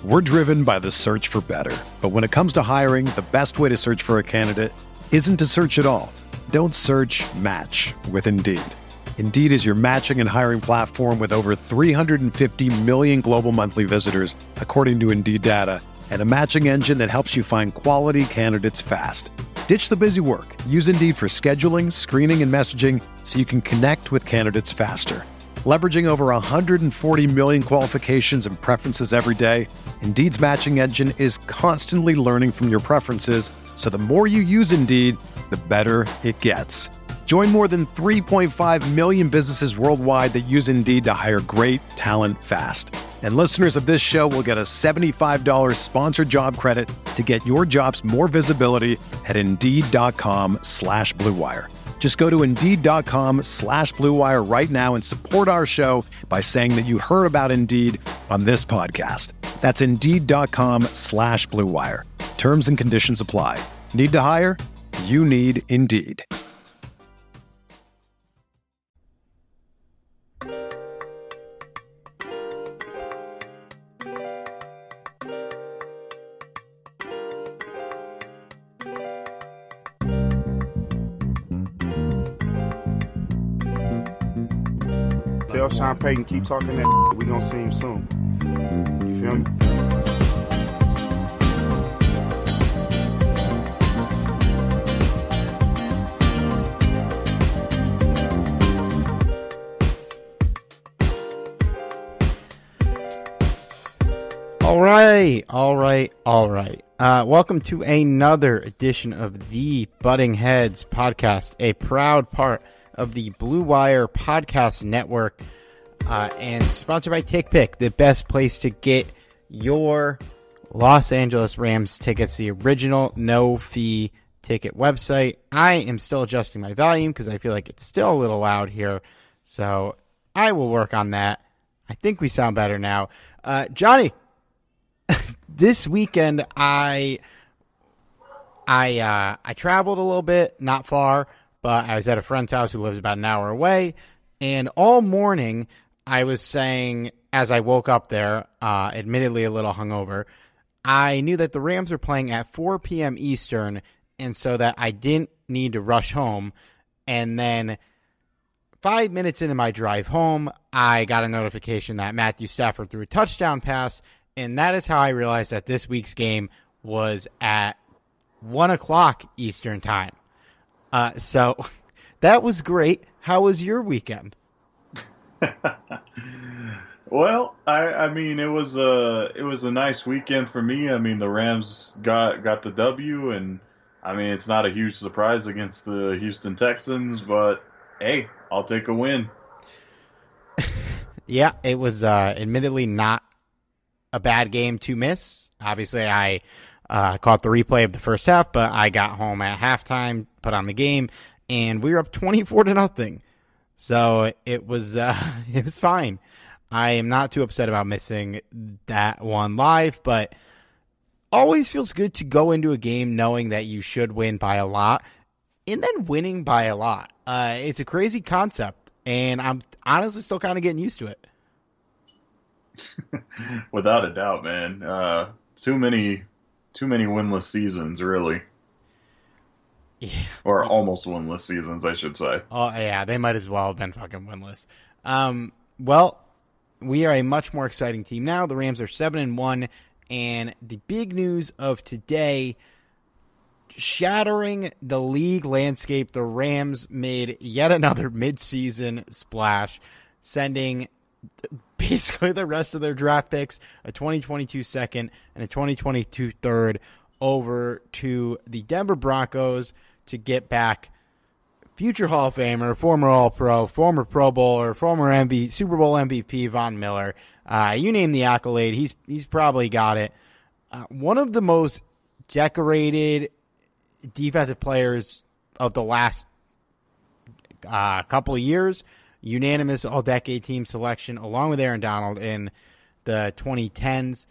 We're driven by the search for better. But when it comes to hiring, the best way to search for a candidate isn't to search at all. Don't search, match with Indeed. Indeed is your matching and hiring platform with over 350 million global monthly visitors, according to Indeed data, and a matching engine that helps you find quality candidates fast. Ditch the busy work. Use Indeed for scheduling, screening, and messaging so you can connect with candidates faster. Leveraging over 140 million qualifications and preferences every day, Indeed's matching engine is constantly learning from your preferences, so the more you use Indeed, the better it gets. Join more than 3.5 million businesses worldwide that use Indeed to hire great talent fast. And listeners of this show will get a $75 sponsored job credit to get your jobs more visibility at Indeed.com/Blue Wire. Just go to Indeed.com/Blue Wire right now and support our show by saying that you heard about Indeed on this podcast. That's Indeed.com/Blue Wire. Terms and conditions apply. Need to hire? You need Indeed. Tell Sean Payton, keep talking that we gonna see him soon. You feel me? All right. Welcome to another edition of the Butting Heads podcast, a proud part of the Blue Wire Podcast Network, and sponsored by TickPick, the best place to get your Los Angeles Rams tickets, the original no-fee ticket website. I am still adjusting my volume because I feel like it's still a little loud here, so I will work on that. I think we sound better now. Johnny, this weekend I traveled a little bit, not far, but I was at a friend's house who lives about an hour away, and all morning I was saying, as I woke up there, admittedly a little hungover, I knew that the Rams were playing at 4 p.m. Eastern, and so that I didn't need to rush home. And then 5 minutes into my drive home, I got a notification that Matthew Stafford threw a touchdown pass, and that is how I realized that this week's game was at 1 o'clock Eastern time. So that was great. How was your weekend? Well, I mean, it was a nice weekend for me. I mean, the Rams got the W, and I mean, it's not a huge surprise against the Houston Texans, but hey, I'll take a win. Yeah, it was admittedly not a bad game to miss. Obviously, I caught the replay of the first half, but I got home at halftime, put on the game, and we were up 24-0. So it was fine. I am not too upset about missing that one live, but always feels good to go into a game knowing that you should win by a lot, and then winning by a lot. It's a crazy concept, and I'm honestly still kind of getting used to it. Without a doubt, man. Too many winless seasons, really. Yeah. Or almost winless seasons, I should say. Oh, yeah, they might as well have been fucking winless. Well, we are a much more exciting team now. The Rams are 7-1, and the big news of today, shattering the league landscape, the Rams made yet another midseason splash, sending basically the rest of their draft picks, a 2022 second and a 2022 third, over to the Denver Broncos to get back future Hall of Famer, former All-Pro, former Pro Bowler, former Super Bowl MVP Von Miller. You name the accolade, he's probably got it. One of the most decorated defensive players of the last couple of years, unanimous all-decade team selection, along with Aaron Donald in the 2010s.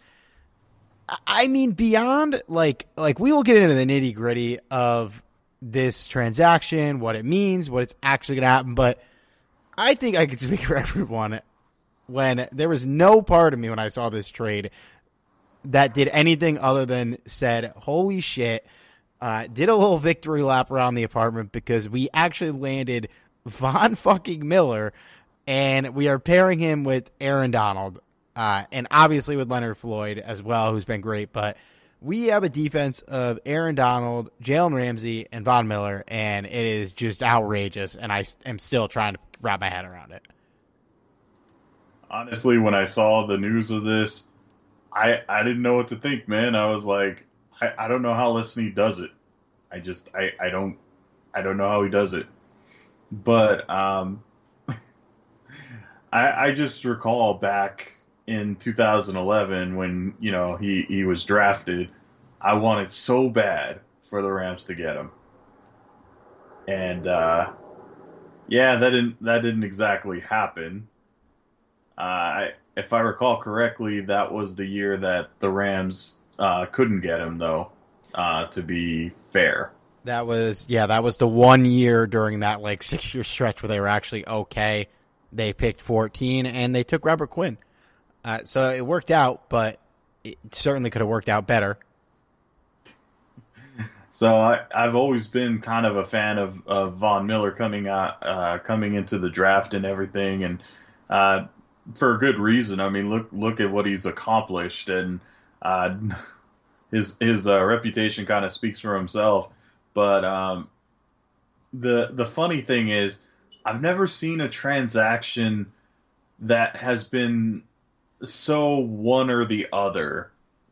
I mean, beyond, like we will get into the nitty-gritty of this transaction, what it means, what it's actually going to happen, but I think I can speak for everyone when there was no part of me when I saw this trade that did anything other than said, holy shit, did a little victory lap around the apartment because we actually landed Von fucking Miller, and we are pairing him with Aaron Donald, and obviously with Leonard Floyd as well, who's been great, but we have a defense of Aaron Donald, Jalen Ramsey, and Von Miller, and it is just outrageous, and I am still trying to wrap my head around it. Honestly, when I saw the news of this, I didn't know what to think, man. I was like, I don't know how Leslie does it. I don't know how he does it. But I just recall back in 2011 when, you know, he was drafted, I wanted so bad for the Rams to get him. And yeah, that didn't exactly happen. If I recall correctly, that was the year that the Rams couldn't get him, though, to be fair. That was the 1 year during that 6-year stretch where they were actually okay. They picked 14 and they took Robert Quinn. So it worked out, but it certainly could have worked out better. So I've always been kind of a fan of Von Miller coming into the draft and everything, and for a good reason. I mean, look at what he's accomplished, and his reputation kind of speaks for himself. But the funny thing is, I've never seen a transaction that has been so one or the other.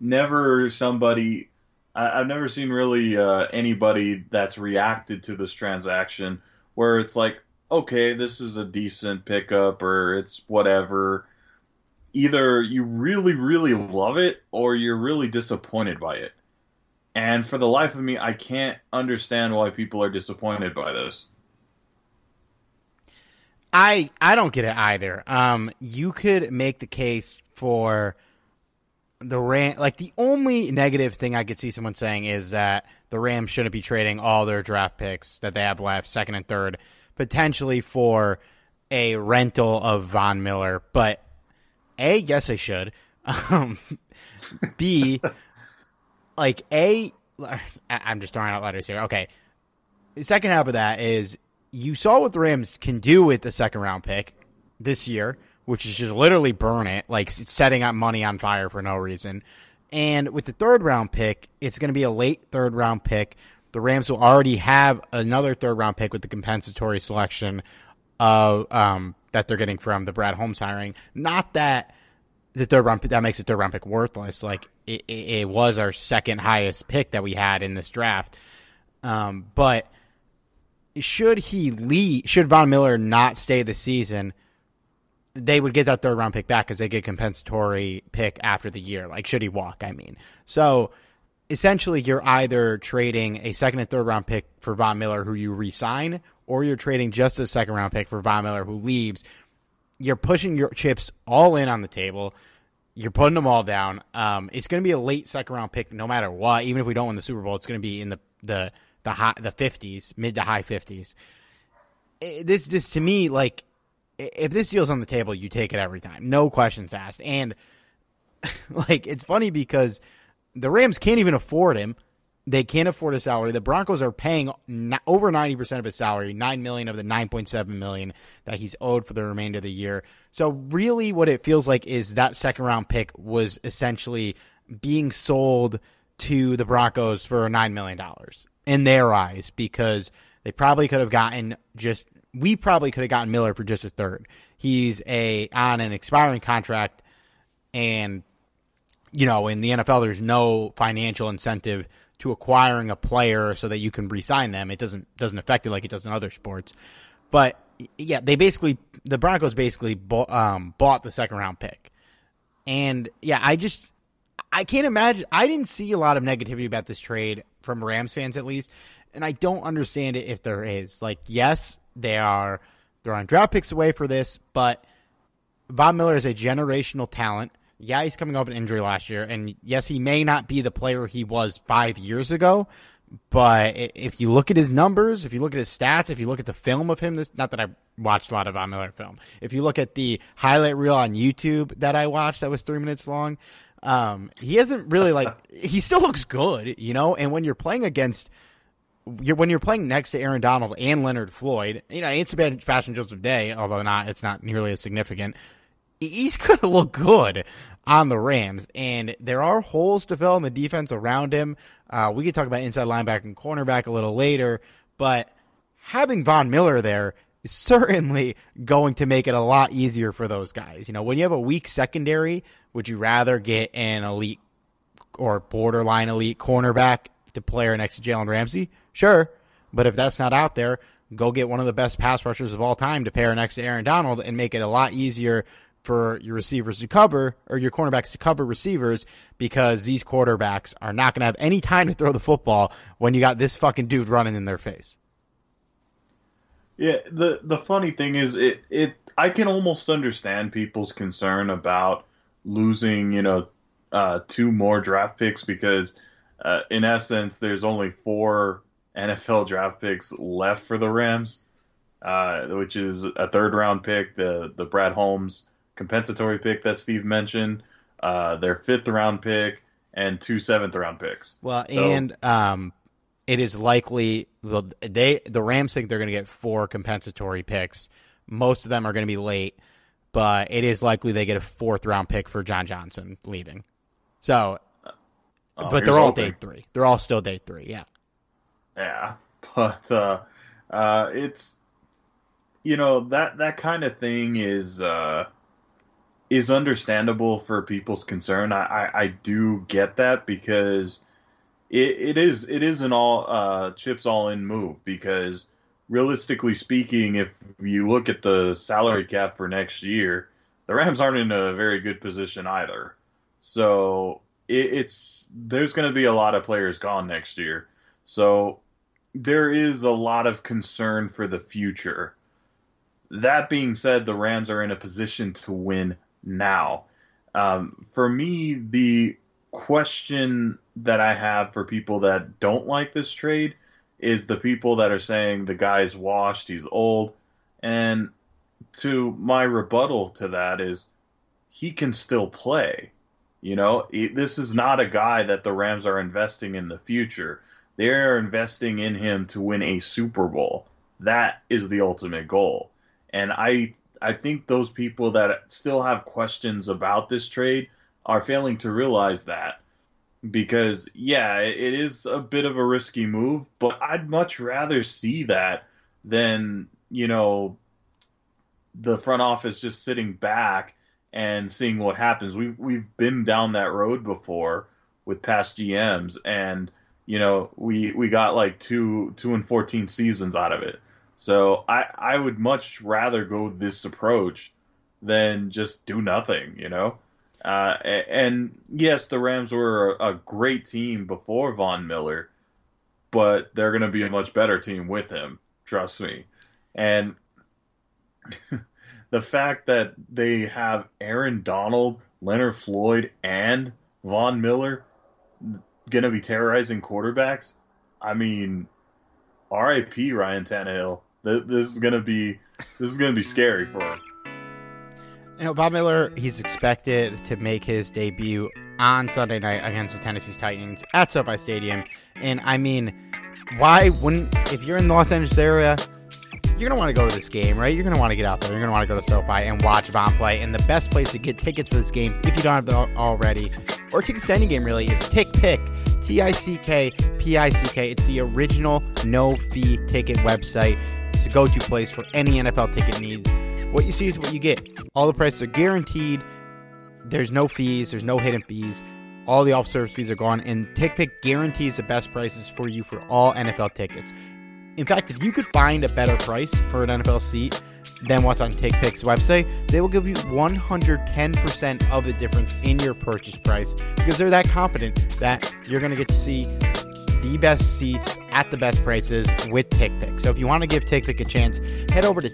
I've never seen really anybody that's reacted to this transaction where it's like, okay, this is a decent pickup or it's whatever. Either you really, really love it or you're really disappointed by it. And for the life of me, I can't understand why people are disappointed by this. I don't get it either. You could make the case for the Rams. The only negative thing I could see someone saying is that the Rams shouldn't be trading all their draft picks that they have left, second and third, potentially for a rental of Von Miller. But A, yes, they should. B, I'm just throwing out letters here. Okay. The second half of that is you saw what the Rams can do with the second round pick this year, which is just literally burn it, setting up money on fire for no reason. And with the third round pick, it's going to be a late third round pick. The Rams will already have another third round pick with the compensatory selection of that they're getting from the Brad Holmes hiring. Not that the third round that makes the third round pick worthless. It was our second highest pick that we had in this draft. But should Von Miller not stay this season, they would get that third round pick back because they get a compensatory pick after the year. Should he walk, I mean. So essentially you're either trading a second and third round pick for Von Miller who you re-sign, or you're trading just a second round pick for Von Miller who leaves. You're pushing your chips all in on the table. You're putting them all down. It's going to be a late second round pick no matter what. Even if we don't win the Super Bowl, it's going to be in the 50s, mid to high 50s. This to me, if this deal's on the table, you take it every time. No questions asked. And it's funny because the Rams can't even afford him. They can't afford his salary. The Broncos are paying over 90% of his salary, $9 million of the $9.7 million that he's owed for the remainder of the year. So really what it feels like is that second round pick was essentially being sold to the Broncos for $9 million in their eyes, because they probably could have gotten we probably could have gotten Miller for just a third. He's on an expiring contract, and in the NFL there's no financial incentive to acquiring a player so that you can re-sign them. It doesn't affect it like it does in other sports. But yeah, the Broncos basically bought the second round pick. And yeah, I can't imagine. I didn't see a lot of negativity about this trade from Rams fans, at least, and I don't understand it if there is. Yes, they're on draft picks away for this, but Von Miller is a generational talent. Yeah, he's coming off an injury last year, and yes, he may not be the player he was 5 years ago, but if you look at his numbers, if you look at his stats, if you look at the film of him, not that I watched a lot of Von Miller film, if you look at the highlight reel on YouTube that I watched that was 3 minutes long, He hasn't really he still looks good, and when you're playing next to Aaron Donald and Leonard Floyd, it's a bad Sebastian Joseph Day, although it's not nearly as significant. He's going to look good on the Rams, and there are holes to fill in the defense around him. We could talk about inside linebacker and cornerback a little later, but having Von Miller there is certainly going to make it a lot easier for those guys. When you have a weak secondary, would you rather get an elite or borderline elite cornerback to play next to Jalen Ramsey? Sure, but if that's not out there, go get one of the best pass rushers of all time to pair next to Aaron Donald and make it a lot easier for your receivers to cover, or your cornerbacks to cover receivers, because these quarterbacks are not going to have any time to throw the football when you got this fucking dude running in their face. Yeah, the funny thing is, I can almost understand people's concern about losing, 2 more draft picks, because in essence, there's only 4 NFL draft picks left for the Rams, which is a 3rd-round pick, the Brad Holmes compensatory pick that Steve mentioned, their 5th-round pick, and 2 7th-round picks. Well, and it is likely the Rams think they're going to get 4 compensatory picks. Most of them are going to be late, but it is likely they get a 4th-round pick for John Johnson leaving. So, but they're all day 3. They're all still day 3, yeah. Yeah, but it's, that kind of thing is understandable for people's concern. I do get that, because it is an all chips all in move, because realistically speaking, if you look at the salary cap for next year, the Rams aren't in a very good position either. So there's going to be a lot of players gone next year. So there is a lot of concern for the future. That being said, the Rams are in a position to win now. For me, the question that I have for people that don't like this trade is the people that are saying the guy's washed, he's old. And to my rebuttal to that is, he can still play. This is not a guy that the Rams are investing in the future. They're investing in him to win a Super Bowl. That is the ultimate goal. And I think those people that still have questions about this trade are failing to realize that. Because, yeah, it is a bit of a risky move, but I'd much rather see that than, the front office just sitting back and seeing what happens. We've been down that road before with past GMs, and we got like 2-14 seasons out of it. So I would much rather go this approach than just do nothing, And yes, the Rams were a great team before Von Miller, but they're going to be a much better team with him. Trust me. And the fact that they have Aaron Donald, Leonard Floyd, and Von Miller going to be terrorizing quarterbacks, I mean, R.I.P. Ryan Tannehill. This is going to be scary for him. Von Miller, he's expected to make his debut on Sunday night against the Tennessee Titans at SoFi Stadium. And I mean, why wouldn't, if you're in the Los Angeles area, you're going to want to go to this game, right? You're going to want to get out there. You're going to want to go to SoFi and watch Von play. And the best place to get tickets for this game, if you don't have them already, or tickets to any game really, is TickPick. TickPick. It's the original no-fee ticket website. It's a go-to place for any NFL ticket needs. What you see is what you get. All the prices are guaranteed. There's no fees. There's no hidden fees. All the off-service fees are gone. And TickPick guarantees the best prices for you for all NFL tickets. In fact, if you could find a better price for an NFL seat than what's on TickPick's website, they will give you 110% of the difference in your purchase price, because they're that confident that you're going to get to see the best seats at the best prices with TickPick. So if you want to give TickPick a chance, head over to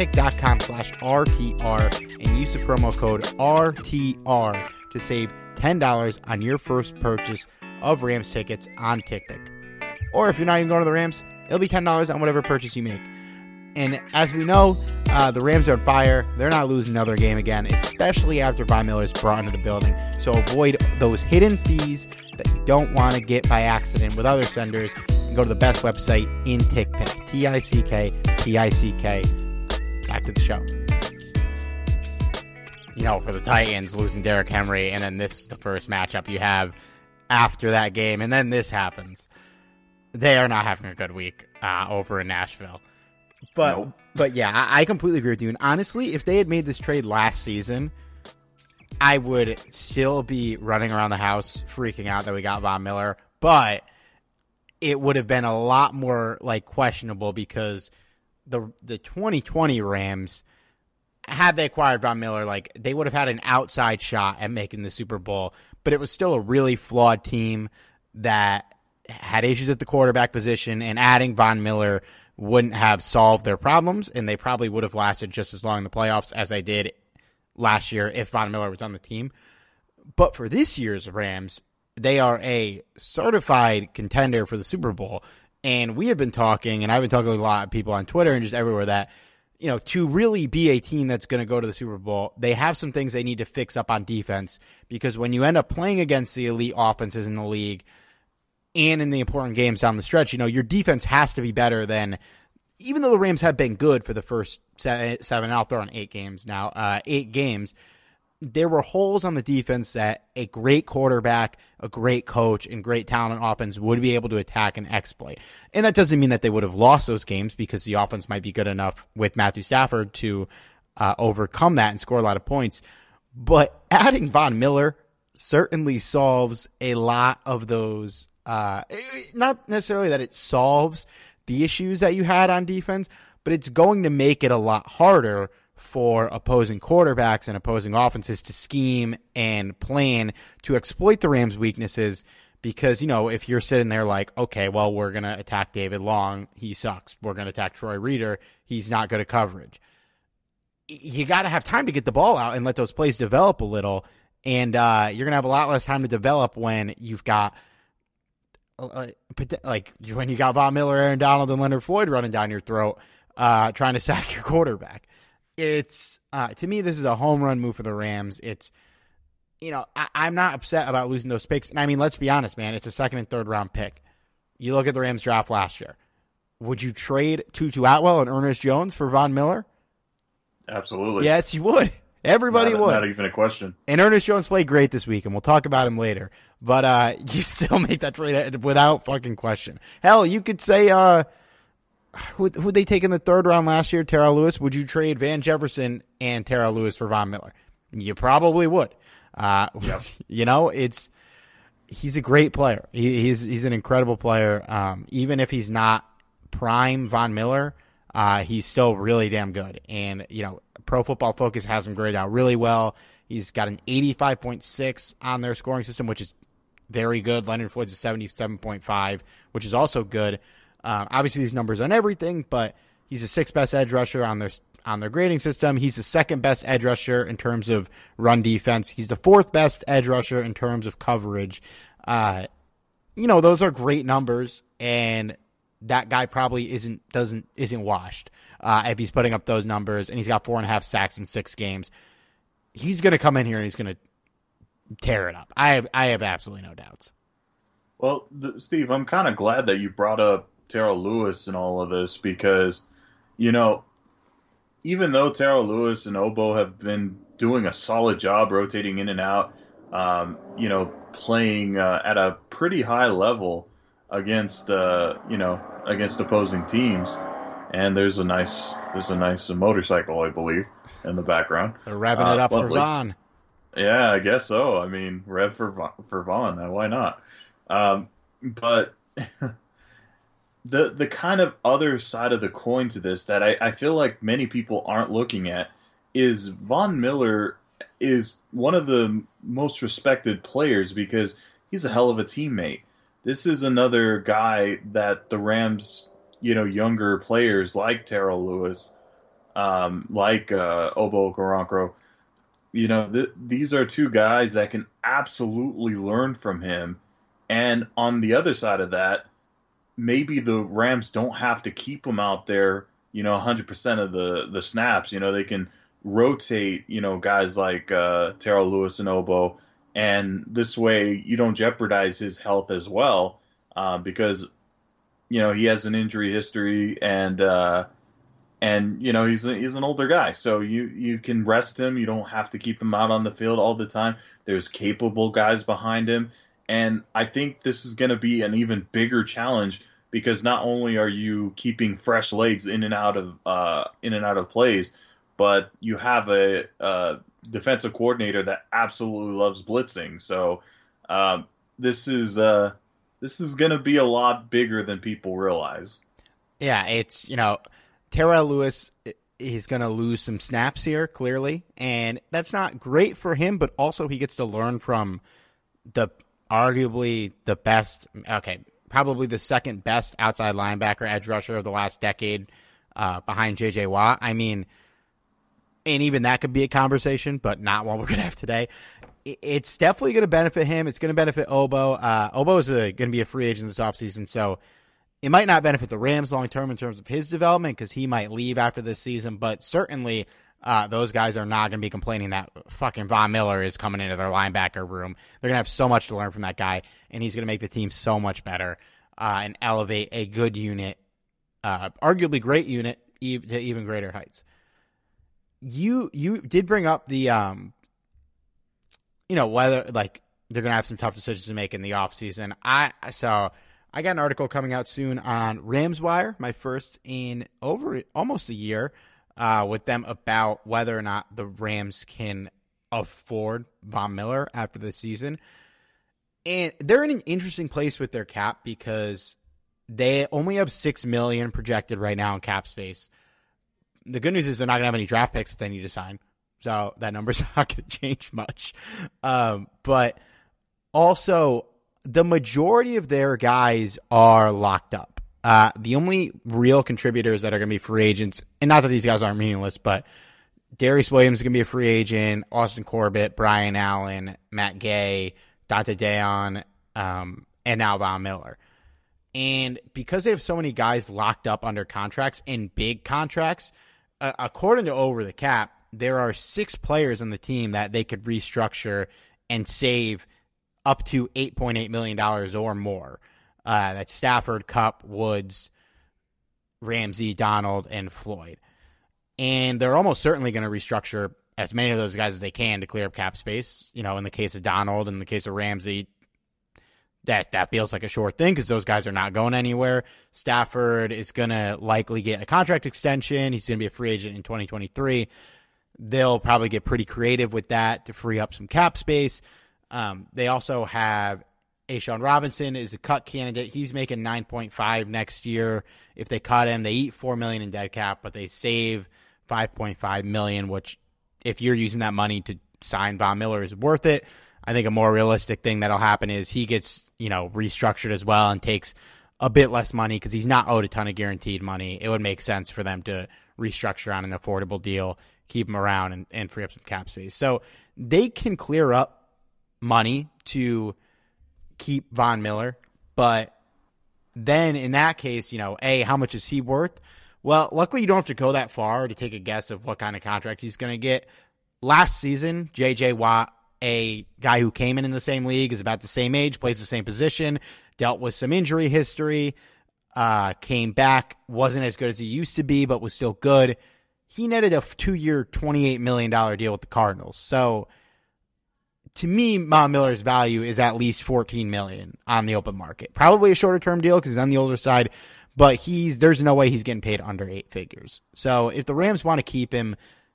tickpick.com/RTR and use the promo code RTR to save $10 on your first purchase of Rams tickets on TickPick. Or if you're not even going to the Rams, it'll be $10 on whatever purchase you make. And as we know, The Rams are on fire. They're not losing another game again, especially after Von Miller's brought into the building. So avoid those hidden fees that you don't want to get by accident with other spenders. And go to the best website in TickPick. T-I-C-K. Back to the show. For the Titans, losing Derrick Henry, and then this is the first matchup you have after that game, and then this happens. They are not having a good week over in Nashville. But yeah, I completely agree with you. And honestly, if they had made this trade last season, I would still be running around the house freaking out that we got Von Miller. But it would have been a lot more questionable because the 2020 Rams, had they acquired Von Miller, they would have had an outside shot at making the Super Bowl. But it was still a really flawed team that had issues at the quarterback position, and adding Von Miller wouldn't have solved their problems, and they probably would have lasted just as long in the playoffs as they did last year if Von Miller was on the team. But for this year's Rams, they are a certified contender for the Super Bowl, and we have been talking, and I've been talking to a lot of people on Twitter and just everywhere that, to really be a team that's going to go to the Super Bowl, they have some things they need to fix up on defense, because when you end up playing against the elite offenses in the league and in the important games down the stretch, your defense has to be better than, even though the Rams have been good for the first seven, I'll throw on 8 games now, 8 games, there were holes on the defense that a great quarterback, a great coach, and great talent offense would be able to attack and exploit. And that doesn't mean that they would have lost those games, because the offense might be good enough with Matthew Stafford to overcome that and score a lot of points. But adding Von Miller certainly solves a lot of those. Not necessarily that it solves the issues that you had on defense, but it's going to make it a lot harder for opposing quarterbacks and opposing offenses to scheme and plan to exploit the Rams' weaknesses, because, if you're sitting there okay, well, we're going to attack David Long, he sucks. We're going to attack Troy Reader, he's not good at coverage. You got to have time to get the ball out and let those plays develop a little, and you're going to have a lot less time to develop when you've got when you got Von Miller, Aaron Donald, and Leonard Floyd running down your throat trying to sack your quarterback. It's to me, this is a home run move for the Rams. It's, I'm not upset about losing those picks. And I mean, let's be honest, man, it's a second and third round pick. You look at the Rams draft last year. Would you trade Tutu Atwell and Ernest Jones for Von Miller? Absolutely. Yes, you would. Everybody would. Not even a question. And Ernest Jones played great this week, and we'll talk about him later. But you still make that trade without fucking question. Hell, you could say who they take in the third round last year, Terrell Lewis. Would you trade Van Jefferson and Terrell Lewis for Von Miller? You probably would. Yep. He's a great player. He's an incredible player. Even if he's not prime Von Miller, he's still really damn good. And, Pro Football Focus has him graded out really well. He's got an 85.6 on their scoring system, which is very good. Leonard Floyd's a 77.5, which is also good. Obviously, these numbers on everything, but he's the 6th best edge rusher on their grading system. He's the 2nd best edge rusher in terms of run defense. He's the 4th best edge rusher in terms of coverage. Those are great numbers, and that guy probably isn't washed if he's putting up those numbers, and he's got 4.5 sacks in 6 games. He's going to come in here and he's going to tear it up. I have absolutely no doubts. Well, Steve, I'm kind of glad that you brought up Terrell Lewis in all of this, because, even though Terrell Lewis and Obo have been doing a solid job rotating in and out, playing at a pretty high level against opposing teams, and there's a nice motorcycle, I believe, in the background. They're revving it up lovely. For Von. Yeah, I guess so. I mean, rev for Von. Why not? But the kind of other side of the coin to this that I feel like many people aren't looking at is Von Miller is one of the most respected players because he's a hell of a teammate. This is another guy that the Rams, younger players like Terrell Lewis, like Obo Okoronkwo, these are two guys that can absolutely learn from him. And on the other side of that, maybe the Rams don't have to keep him out there 100% of the snaps. They can rotate, guys like Terrell Lewis and Obo, and this way you don't jeopardize his health as well, because he has an injury history, and he's an older guy, so you can rest him. You don't have to keep him out on the field all the time. There's capable guys behind him, and I think this is going to be an even bigger challenge, because not only are you keeping fresh legs in and out of plays, but you have a defensive coordinator that absolutely loves blitzing. So this is going to be a lot bigger than people realize. Yeah, it's Terrell Lewis is going to lose some snaps here, clearly, and that's not great for him, but also he gets to learn from arguably the best, probably the second best outside linebacker, edge rusher of the last decade, behind J.J. Watt. I mean, and even that could be a conversation, but not one we're going to have today. It's definitely going to benefit him. It's going to benefit Obo. Obo is going to be a free agent this offseason, so it might not benefit the Rams long-term in terms of his development, because he might leave after this season, but certainly those guys are not going to be complaining that fucking Von Miller is coming into their linebacker room. They're going to have so much to learn from that guy, and he's going to make the team so much better and elevate a good unit, arguably great unit, to even greater heights. You did bring up the, whether, like, they're going to have some tough decisions to make in the offseason. I got an article coming out soon on RamsWire, my first in over almost a year, with them about whether or not the Rams can afford Von Miller after the season. And they're in an interesting place with their cap, because they only have $6 million projected right now in cap space. The good news is they're not going to have any draft picks that they need to sign, so that number's not going to change much. But also, the majority of their guys are locked up. The only real contributors that are going to be free agents, and not that these guys aren't meaningless, but Darius Williams is going to be a free agent, Austin Corbett, Brian Allen, Matt Gay, Dante Deon, and now Von Miller. And because they have so many guys locked up under contracts and big contracts, according to Over the Cap, there are 6 players on the team that they could restructure and save up to $8.8 million or more. That's Stafford, Kupp, Woods, Ramsey, Donald, and Floyd. And they're almost certainly going to restructure as many of those guys as they can to clear up cap space. In the case of Donald, in the case of Ramsey, that feels like a short thing, because those guys are not going anywhere. Stafford is going to likely get a contract extension. He's going to be a free agent in 2023. They'll probably get pretty creative with that to free up some cap space. They also have A'Shawn Robinson is a cut candidate. He's making $9.5 next year. If they cut him, they eat $4 million in dead cap, but they save $5.5 million, which, if you're using that money to sign Von Miller, is worth it. I think a more realistic thing that'll happen is he gets, restructured as well and takes a bit less money, because he's not owed a ton of guaranteed money. It would make sense for them to restructure on an affordable deal, keep him around, and free up some cap space. So they can clear up money to keep Von Miller, but then in that case, how much is he worth? Well, luckily you don't have to go that far to take a guess of what kind of contract he's going to get. Last season, J.J. Watt, a guy who came in the same league, is about the same age, plays the same position, dealt with some injury history, came back, wasn't as good as he used to be, but was still good. He netted a 2-year, $28 million deal with the Cardinals. So, to me, Von Miller's value is at least $14 million on the open market. Probably a shorter term deal because he's on the older side, but there's no way he's getting paid under 8 figures. So if the Rams want to keep him,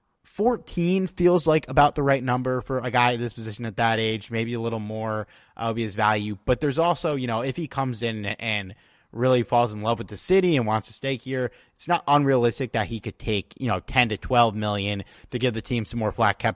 14 feels like about the right number for a guy at this position at that age. Maybe a little more would be his value. But there's also, if he comes in and really falls in love with the city and wants to stay here, it's not unrealistic that he could take, 10 to 12 million to give the team some more cap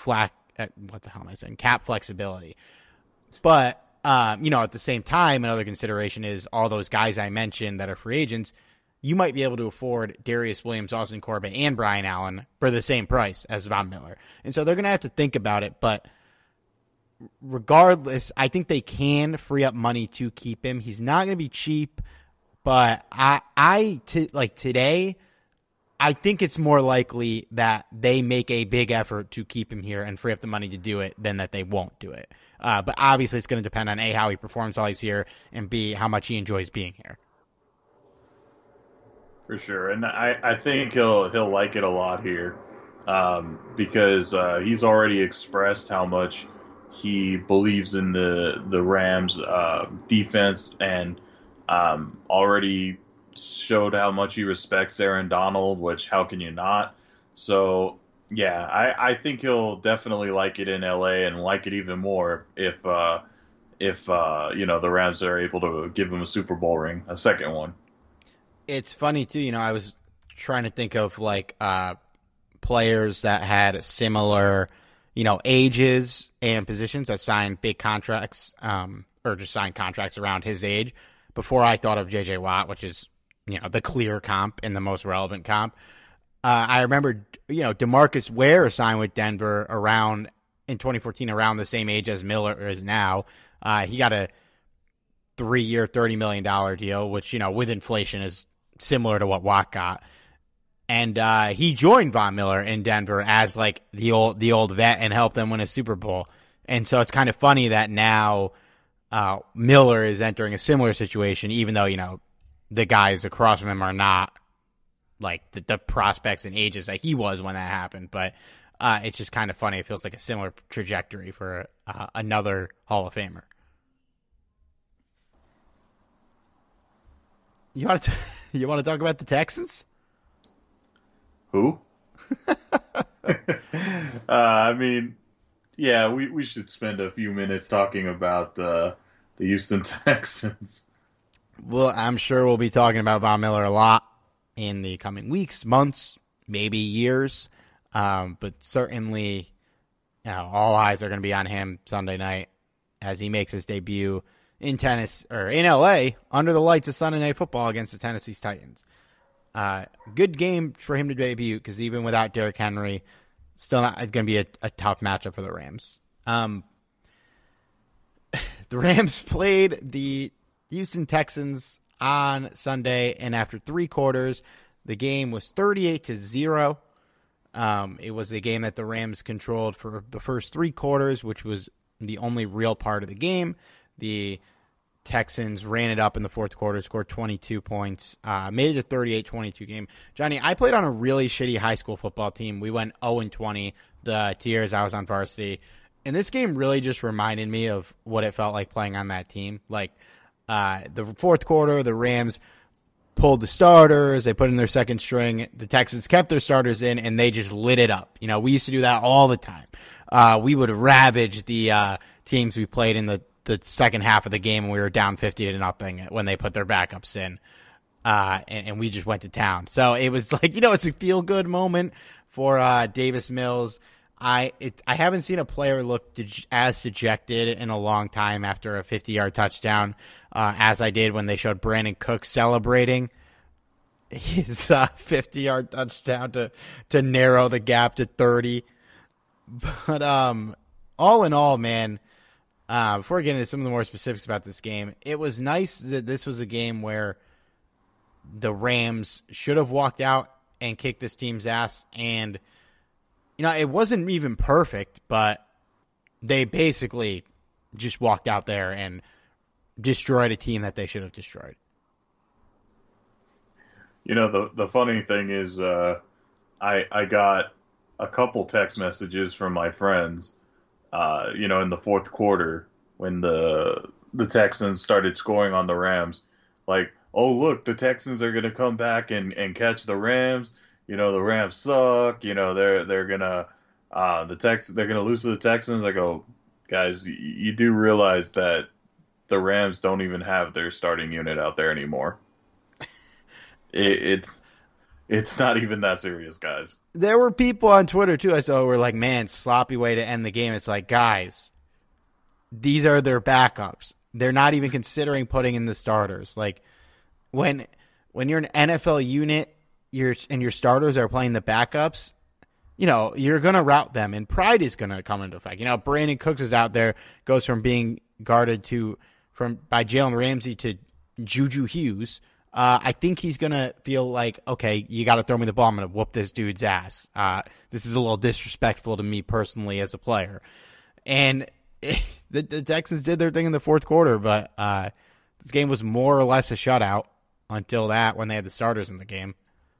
flexibility. But, at the same time, another consideration is all those guys I mentioned that are free agents, you might be able to afford Darius Williams, Austin Corbett, and Brian Allen for the same price as Von Miller. And so they're going to have to think about it. But regardless, I think they can free up money to keep him. He's not going to be cheap. But today, I think it's more likely that they make a big effort to keep him here and free up the money to do it than that they won't do it. But obviously it's going to depend on A, how he performs while he's here, and B, how much he enjoys being here. For sure. And I think he'll like it a lot here because he's already expressed how much he believes in the Rams defense and already showed how much he respects Aaron Donald, which how can you not? So, yeah, I think he'll definitely like it in LA and like it even more if the Rams are able to give him a Super Bowl ring, a second one. It's funny too, I was trying to think of players that had similar, ages and positions that signed big contracts, or just signed contracts around his age before I thought of J.J. Watt, which is, the clear comp and the most relevant comp. I remember, DeMarcus Ware signed with Denver around in 2014, around the same age as Miller is now. He got a 3-year, $30 million deal, which, with inflation is similar to what Watt got. And he joined Von Miller in Denver as the old vet and helped them win a Super Bowl. And so it's kind of funny that now Miller is entering a similar situation, even though, the guys across from him are not the prospects and ages that he was when that happened. But it's just kind of funny. It feels like a similar trajectory for another Hall of Famer. You want to talk about the Texans? Who? We should spend a few minutes talking about the Houston Texans. Well, I'm sure we'll be talking about Von Miller a lot in the coming weeks, months, maybe years. But certainly, all eyes are going to be on him Sunday night as he makes his debut in LA under the lights of Sunday Night Football against the Tennessee Titans. Good game for him to debut because even without Derrick Henry, still not going to be a tough matchup for the Rams. The Rams played the Houston Texans on Sunday, and after 3 quarters, the game was 38-0. It was the game that the Rams controlled for the first 3 quarters, which was the only real part of the game. The Texans ran it up in the fourth quarter, scored 22 points, made it a 38-22 game. Johnny, I played on a really shitty high school football team. We went 0-20 the 2 years I was on varsity. And this game really just reminded me of what it felt like playing on that team. The fourth quarter, the Rams pulled the starters. They put in their second string. The Texans kept their starters in, and they just lit it up. We used to do that all the time. We would ravage the teams we played in the second half of the game, and we were down 50-0 when they put their backups in, and we just went to town. So it was it's a feel-good moment for Davis Mills. I haven't seen a player look as dejected in a long time after a 50-yard touchdown as I did when they showed Brandon Cooks celebrating his 50-yard touchdown to narrow the gap to 30. But all in all, man, before we get into some of the more specifics about this game, it was nice that this was a game where the Rams should have walked out and kicked this team's ass. And, it wasn't even perfect, but they basically just walked out there and destroyed a team that they should have destroyed. The funny thing is I got a couple text messages from my friends in the fourth quarter when the Texans started scoring on the Rams, oh, look, the Texans are going to come back and catch the Rams. The Rams suck. They're going to they're going to lose to the Texans. I go, guys, you do realize that the Rams don't even have their starting unit out there anymore. It's not even that serious, guys. There were people on Twitter, too, I saw who were like, man, sloppy way to end the game. It's like, guys, these are their backups. They're not even considering putting in the starters. When you're an NFL unit and your starters are playing the backups, you're going to route them, and pride is going to come into effect. Brandon Cooks is out there, goes from being guarded by Jalen Ramsey to Juju Hughes. I think he's going to feel like, okay, you got to throw me the ball. I'm going to whoop this dude's ass. This is a little disrespectful to me personally as a player. And the Texans did their thing in the fourth quarter, but this game was more or less a shutout until that when they had the starters in the game.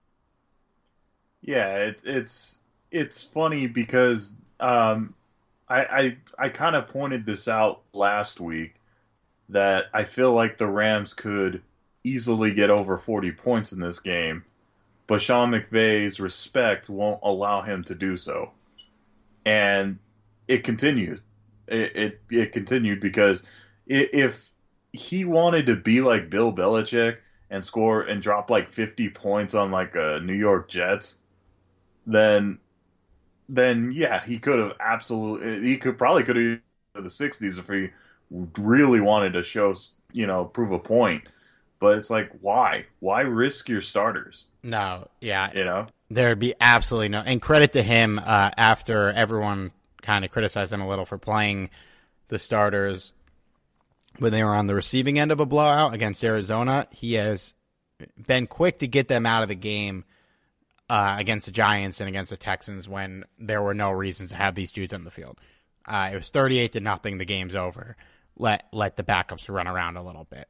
Yeah, it's funny because I kind of pointed this out last week that I feel like the Rams could easily get over 40 points in this game, but Sean McVay's respect won't allow him to do so. And it continued. It continued because if he wanted to be like Bill Belichick and score and drop like 50 points on like a New York Jets, then yeah, he could have probably could have to the 60s if he really wanted to show, prove a point. But it's like, why risk your starters? No, yeah, . There'd be absolutely no. And credit to him after everyone kind of criticized him a little for playing the starters when they were on the receiving end of a blowout against Arizona. He has been quick to get them out of the game against the Giants and against the Texans when there were no reasons to have these dudes on the field. It was 38-0. The game's over. Let the backups run around a little bit.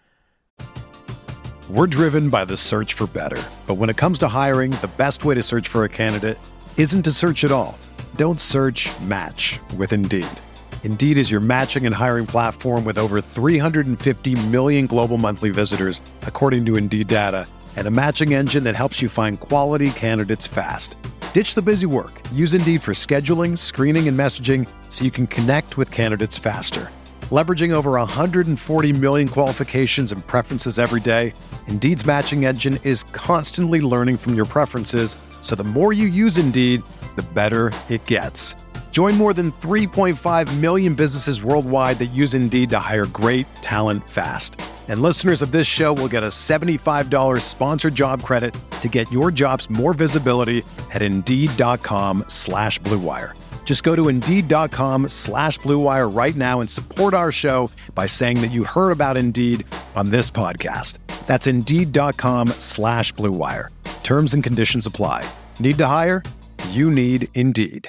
We're driven by the search for better. But when it comes to hiring, the best way to search for a candidate isn't to search at all. Don't search, match with Indeed. Indeed is your matching and hiring platform with over 350 million global monthly visitors, according to Indeed data, and a matching engine that helps you find quality candidates fast. Ditch the busy work. Use Indeed for scheduling, screening, and messaging so you can connect with candidates faster. Leveraging over 140 million qualifications and preferences every day, Indeed's matching engine is constantly learning from your preferences, so the more you use Indeed, the better it gets. Join more than 3.5 million businesses worldwide that use Indeed to hire great talent fast. And listeners of this show will get a $75 sponsored job credit to get your jobs more visibility at Indeed.com/Blue Wire. Just go to Indeed.com/Blue Wire right now and support our show by saying that you heard about Indeed on this podcast. That's Indeed.com/Blue Wire. Terms and conditions apply. Need to hire? You need Indeed.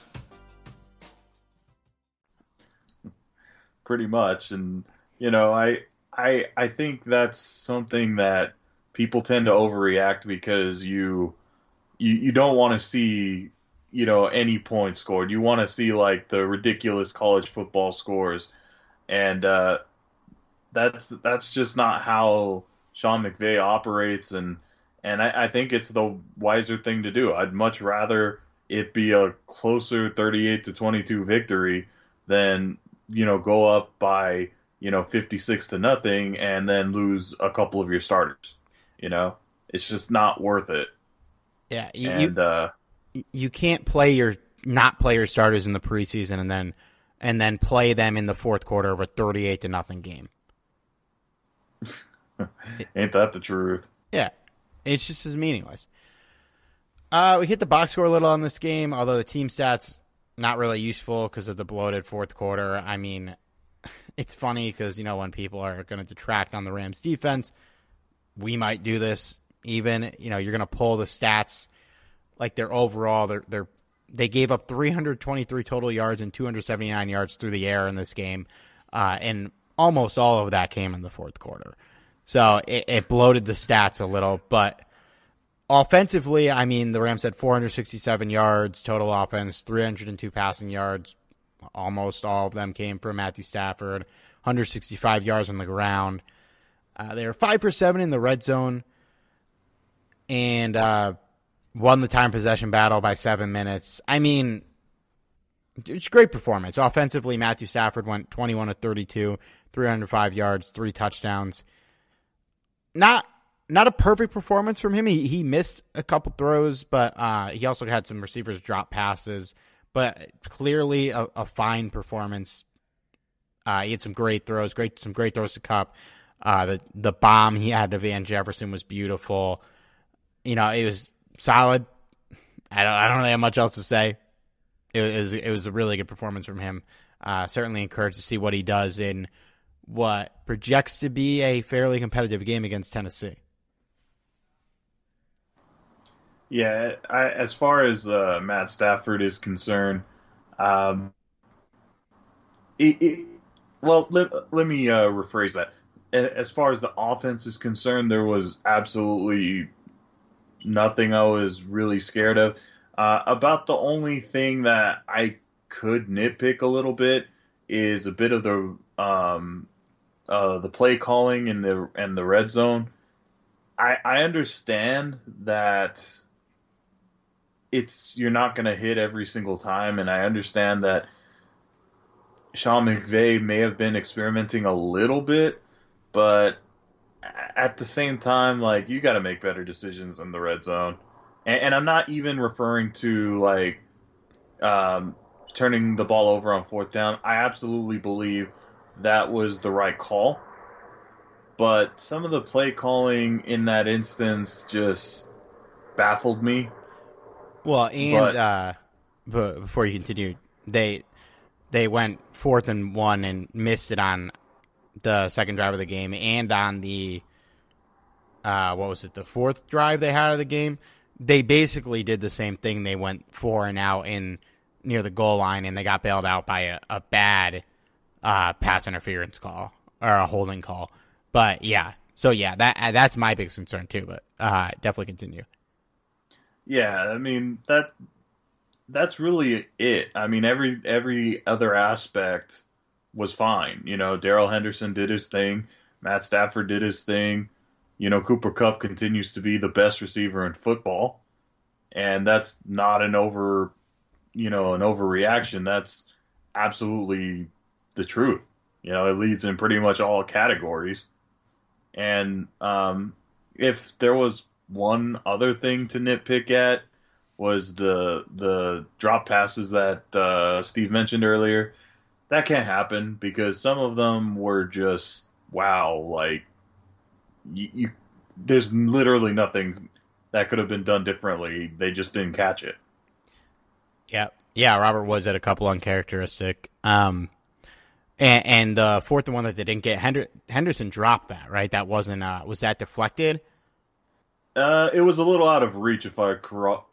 Pretty much. And, I think that's something that people tend to overreact because you don't want to see any points scored. You want to see like the ridiculous college football scores, and that's just not how Sean McVay operates. And I think it's the wiser thing to do. I'd much rather it be a closer 38-22 victory than go up by 56-0 and then lose a couple of your starters. It's just not worth it. Yeah, you can't not play your starters in the preseason and then play them in the fourth quarter of a 38-0 game. Ain't that the truth? Yeah, it's just as meaningless. We hit the box score a little on this game, although the team stats not really useful because of the bloated fourth quarter. I mean, it's funny because when people are going to detract on the Rams defense, we might do this. Even you're going to pull the stats. Like their overall, they gave up 323 total yards and 279 yards through the air in this game, and almost all of that came in the fourth quarter. So it bloated the stats a little. But offensively, I mean, the Rams had 467 yards total offense, 302 passing yards. Almost all of them came from Matthew Stafford, 165 yards on the ground. They were 5 for 7 in the red zone, and won the time possession battle by 7 minutes. I mean, it's a great performance. Offensively, Matthew Stafford went 21 of 32, 305 yards, 3 touchdowns. Not a perfect performance from him. He missed a couple throws, but he also had some receivers drop passes. But clearly a fine performance. He had some great throws, some great throws to Kupp. The bomb he had to Van Jefferson was beautiful. It was solid. I don't have much else to say. It was a really good performance from him. Certainly encouraged to see what he does in what projects to be a fairly competitive game against Tennessee. Yeah, as far as Matt Stafford is concerned, um, it, it, well, let me rephrase that. As far as the offense is concerned, there was absolutely nothing I was really scared of. About the only thing that I could nitpick a little bit is a bit of the play calling in the red zone. I understand that you're not going to hit every single time, and I understand that Sean McVay may have been experimenting a little bit, but at the same time, like, you got to make better decisions in the red zone. And I'm not even referring to like um, turning the ball over on fourth down. I absolutely believe that was the right call, but some of the play calling in that instance just baffled me. Well, and But before you continue, they went 4th and 1 and missed it on the second drive of the game, and on the what was it, the fourth drive they had of the game. They basically did the same thing. They went 4 and out in near the goal line, and they got bailed out by a bad pass interference call or a holding call. But yeah, so yeah, that's my biggest concern too. But definitely continue. yeah, I mean that's really it. I mean every other aspect was fine. You know, Darrell Henderson did his thing, Matt Stafford did his thing. You know, Cooper Kupp continues to be the best receiver in football, and that's not an overreaction. That's absolutely the truth. You know, it leads in pretty much all categories. And if there was one other thing to nitpick at, was the drop passes that Steve mentioned earlier. That can't happen because some of them were just wow. Like there's literally nothing that could have been done differently. They just didn't catch it. Yeah. Robert Woods had a couple uncharacteristic. And the 4th and 1 that they didn't get, Henderson dropped that, right? That wasn't. Was that deflected? It was a little out of reach if I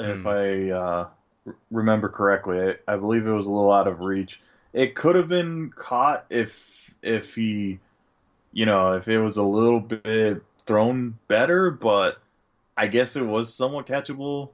remember correctly. I believe it was a little out of reach. It could have been caught if he, if it was a little bit thrown better, but I guess it was somewhat catchable.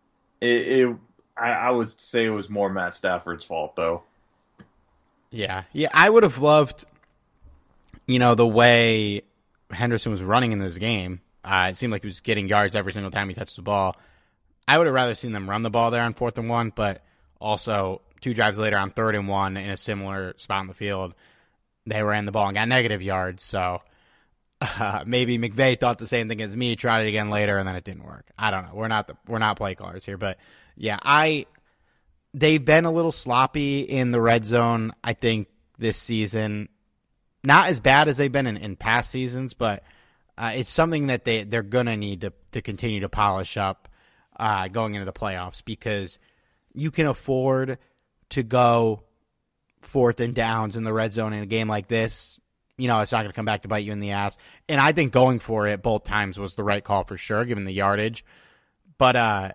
I would say it was more Matt Stafford's fault though. Yeah. I would have loved, the way Henderson was running in this game. It seemed like he was getting yards every single time he touched the ball. I would have rather seen them run the ball there on 4th and 1, but also 2 drives later on 3rd and 1 in a similar spot on the field, they ran the ball and got negative yards. So maybe McVay thought the same thing as me, tried it again later, and then it didn't work. I don't know. We're not play callers here, but yeah, they've been a little sloppy in the red zone, I think, this season. Not as bad as they've been in past seasons, but it's something that they're going to need to continue to polish up going into the playoffs, because you can afford to go 4th and downs in the red zone in a game like this. It's not going to come back to bite you in the ass. And I think going for it both times was the right call for sure, given the yardage. But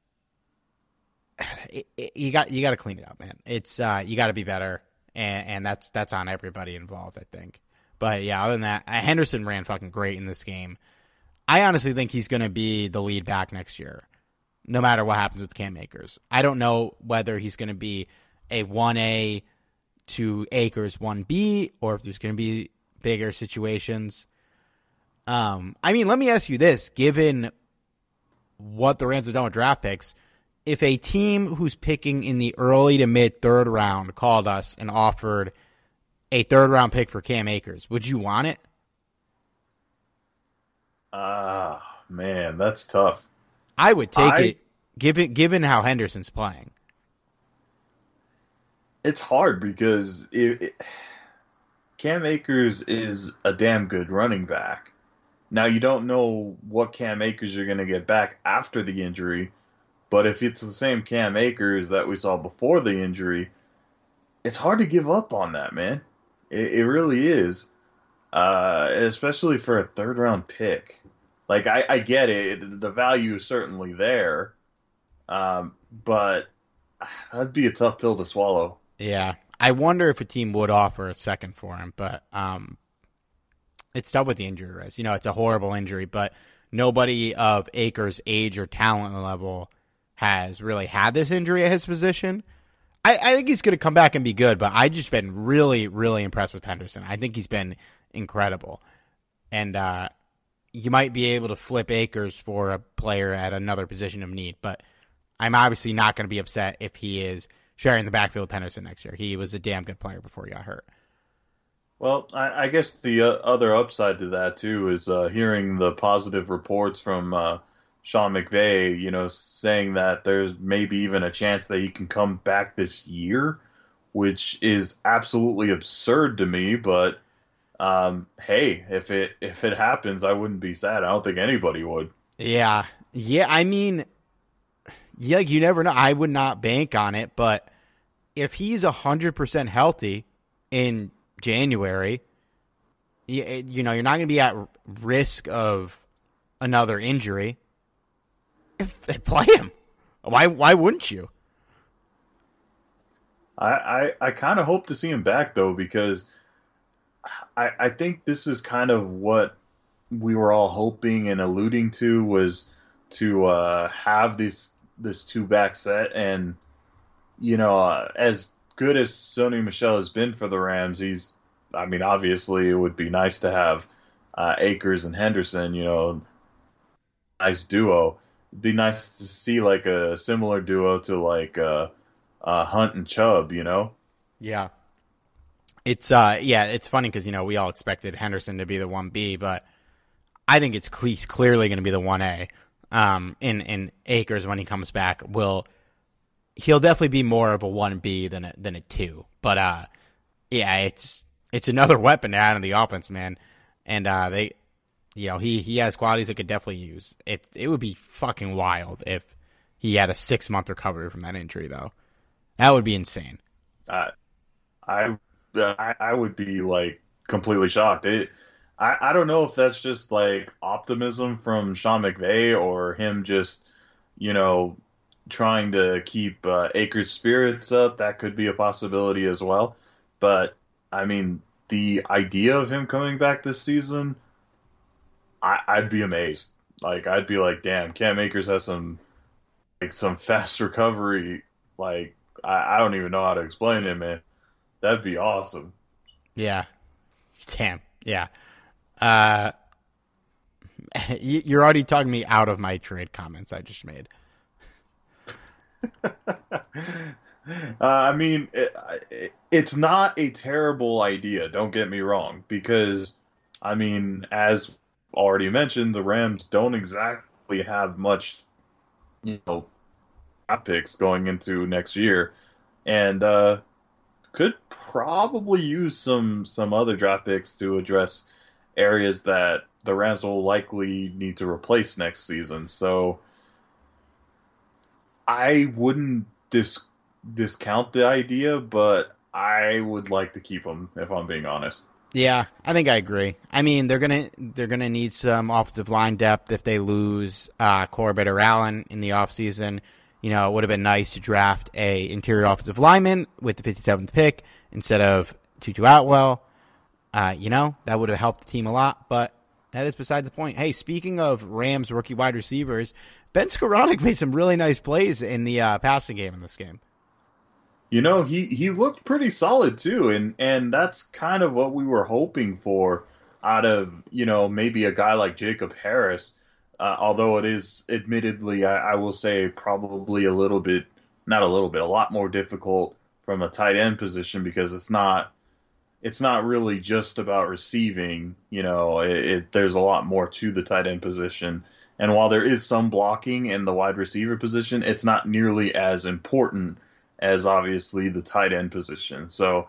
you got to clean it up, man. It's you got to be better, and that's on everybody involved, I think. But yeah, other than that, Henderson ran fucking great in this game. I honestly think he's going to be the lead back next year, no matter what happens with Cam Akers. I don't know whether he's going to be a 1A to Akers 1B, or if there's going to be bigger situations. Let me ask you this: given what the Rams have done with draft picks, if a team who's picking in the early to mid 3rd round called us and offered a 3rd round pick for Cam Akers, would you want it? Man, that's tough. I would take it, given how Henderson's playing. It's hard because Cam Akers is a damn good running back. Now, you don't know what Cam Akers you're going to get back after the injury, but if it's the same Cam Akers that we saw before the injury, it's hard to give up on that, man. It really is, especially for a 3rd round pick. Like, I get it. The value is certainly there. But that'd be a tough pill to swallow. Yeah. I wonder if a team would offer a second for him, but it's tough with the injury risk. It's a horrible injury, but nobody of Akers' age or talent level has really had this injury at his position. I think he's going to come back and be good, but I've just been really, really impressed with Henderson. I think he's been incredible. And you might be able to flip Akers for a player at another position of need, but I'm obviously not going to be upset if he is sharing the backfield with Henderson next year. He was a damn good player before he got hurt. Well, I guess the other upside to that, too, is hearing the positive reports from Sean McVay, saying that there's maybe even a chance that he can come back this year, which is absolutely absurd to me. But hey, if it happens, I wouldn't be sad. I don't think anybody would. Yeah. I mean, you never know. I would not bank on it, but if he's 100% healthy in January, you're not going to be at risk of another injury. Play him. Why wouldn't you? I kind of hope to see him back, though, because I think this is kind of what we were all hoping and alluding to, was to have this two-back set. And, as good as Sony Michel has been for the Rams, obviously it would be nice to have Akers and Henderson, nice duo. It'd be nice to see like a similar duo to like Hunt and Chubb, Yeah. It's funny because we all expected Henderson to be the 1B, but I think it's clearly going to be the 1A. In Akers, when he comes back, he'll definitely be more of a 1B than a 2. But it's another weapon to add in the offense, man. And he has qualities that could definitely use. It would be fucking wild if he had a 6-month recovery from that injury, though. That would be insane. I would be like completely shocked. I don't know if that's just like optimism from Sean McVay or him just, trying to keep Akers' spirits up. That could be a possibility as well. But I mean, the idea of him coming back this season, I'd be amazed. Like, I'd be like, damn, Cam Akers has some fast recovery. Like, I don't even know how to explain it, man. That'd be awesome. Yeah. Damn. Yeah. You're already talking me out of my trade comments I just made. It's not a terrible idea, don't get me wrong, because, as already mentioned, the Rams don't exactly have much, draft picks going into next year, and could probably use some other draft picks to address areas that the Rams will likely need to replace next season. So I wouldn't discount the idea, but I would like to keep him, if I'm being honest. Yeah, I think I agree. They're gonna need some offensive line depth if they lose Corbett or Allen in the offseason. It would have been nice to draft a interior offensive lineman with the 57th pick instead of Tutu Atwell. That would have helped the team a lot, but that is beside the point. Hey, speaking of Rams rookie wide receivers, Ben Skowronek made some really nice plays in the passing game in this game. He looked pretty solid too, and that's kind of what we were hoping for out of, maybe a guy like Jacob Harris, although it is admittedly, I will say, probably a lot more difficult from a tight end position, because it's not really just about receiving. There's a lot more to the tight end position. And while there is some blocking in the wide receiver position, it's not nearly as important as obviously the tight end position. So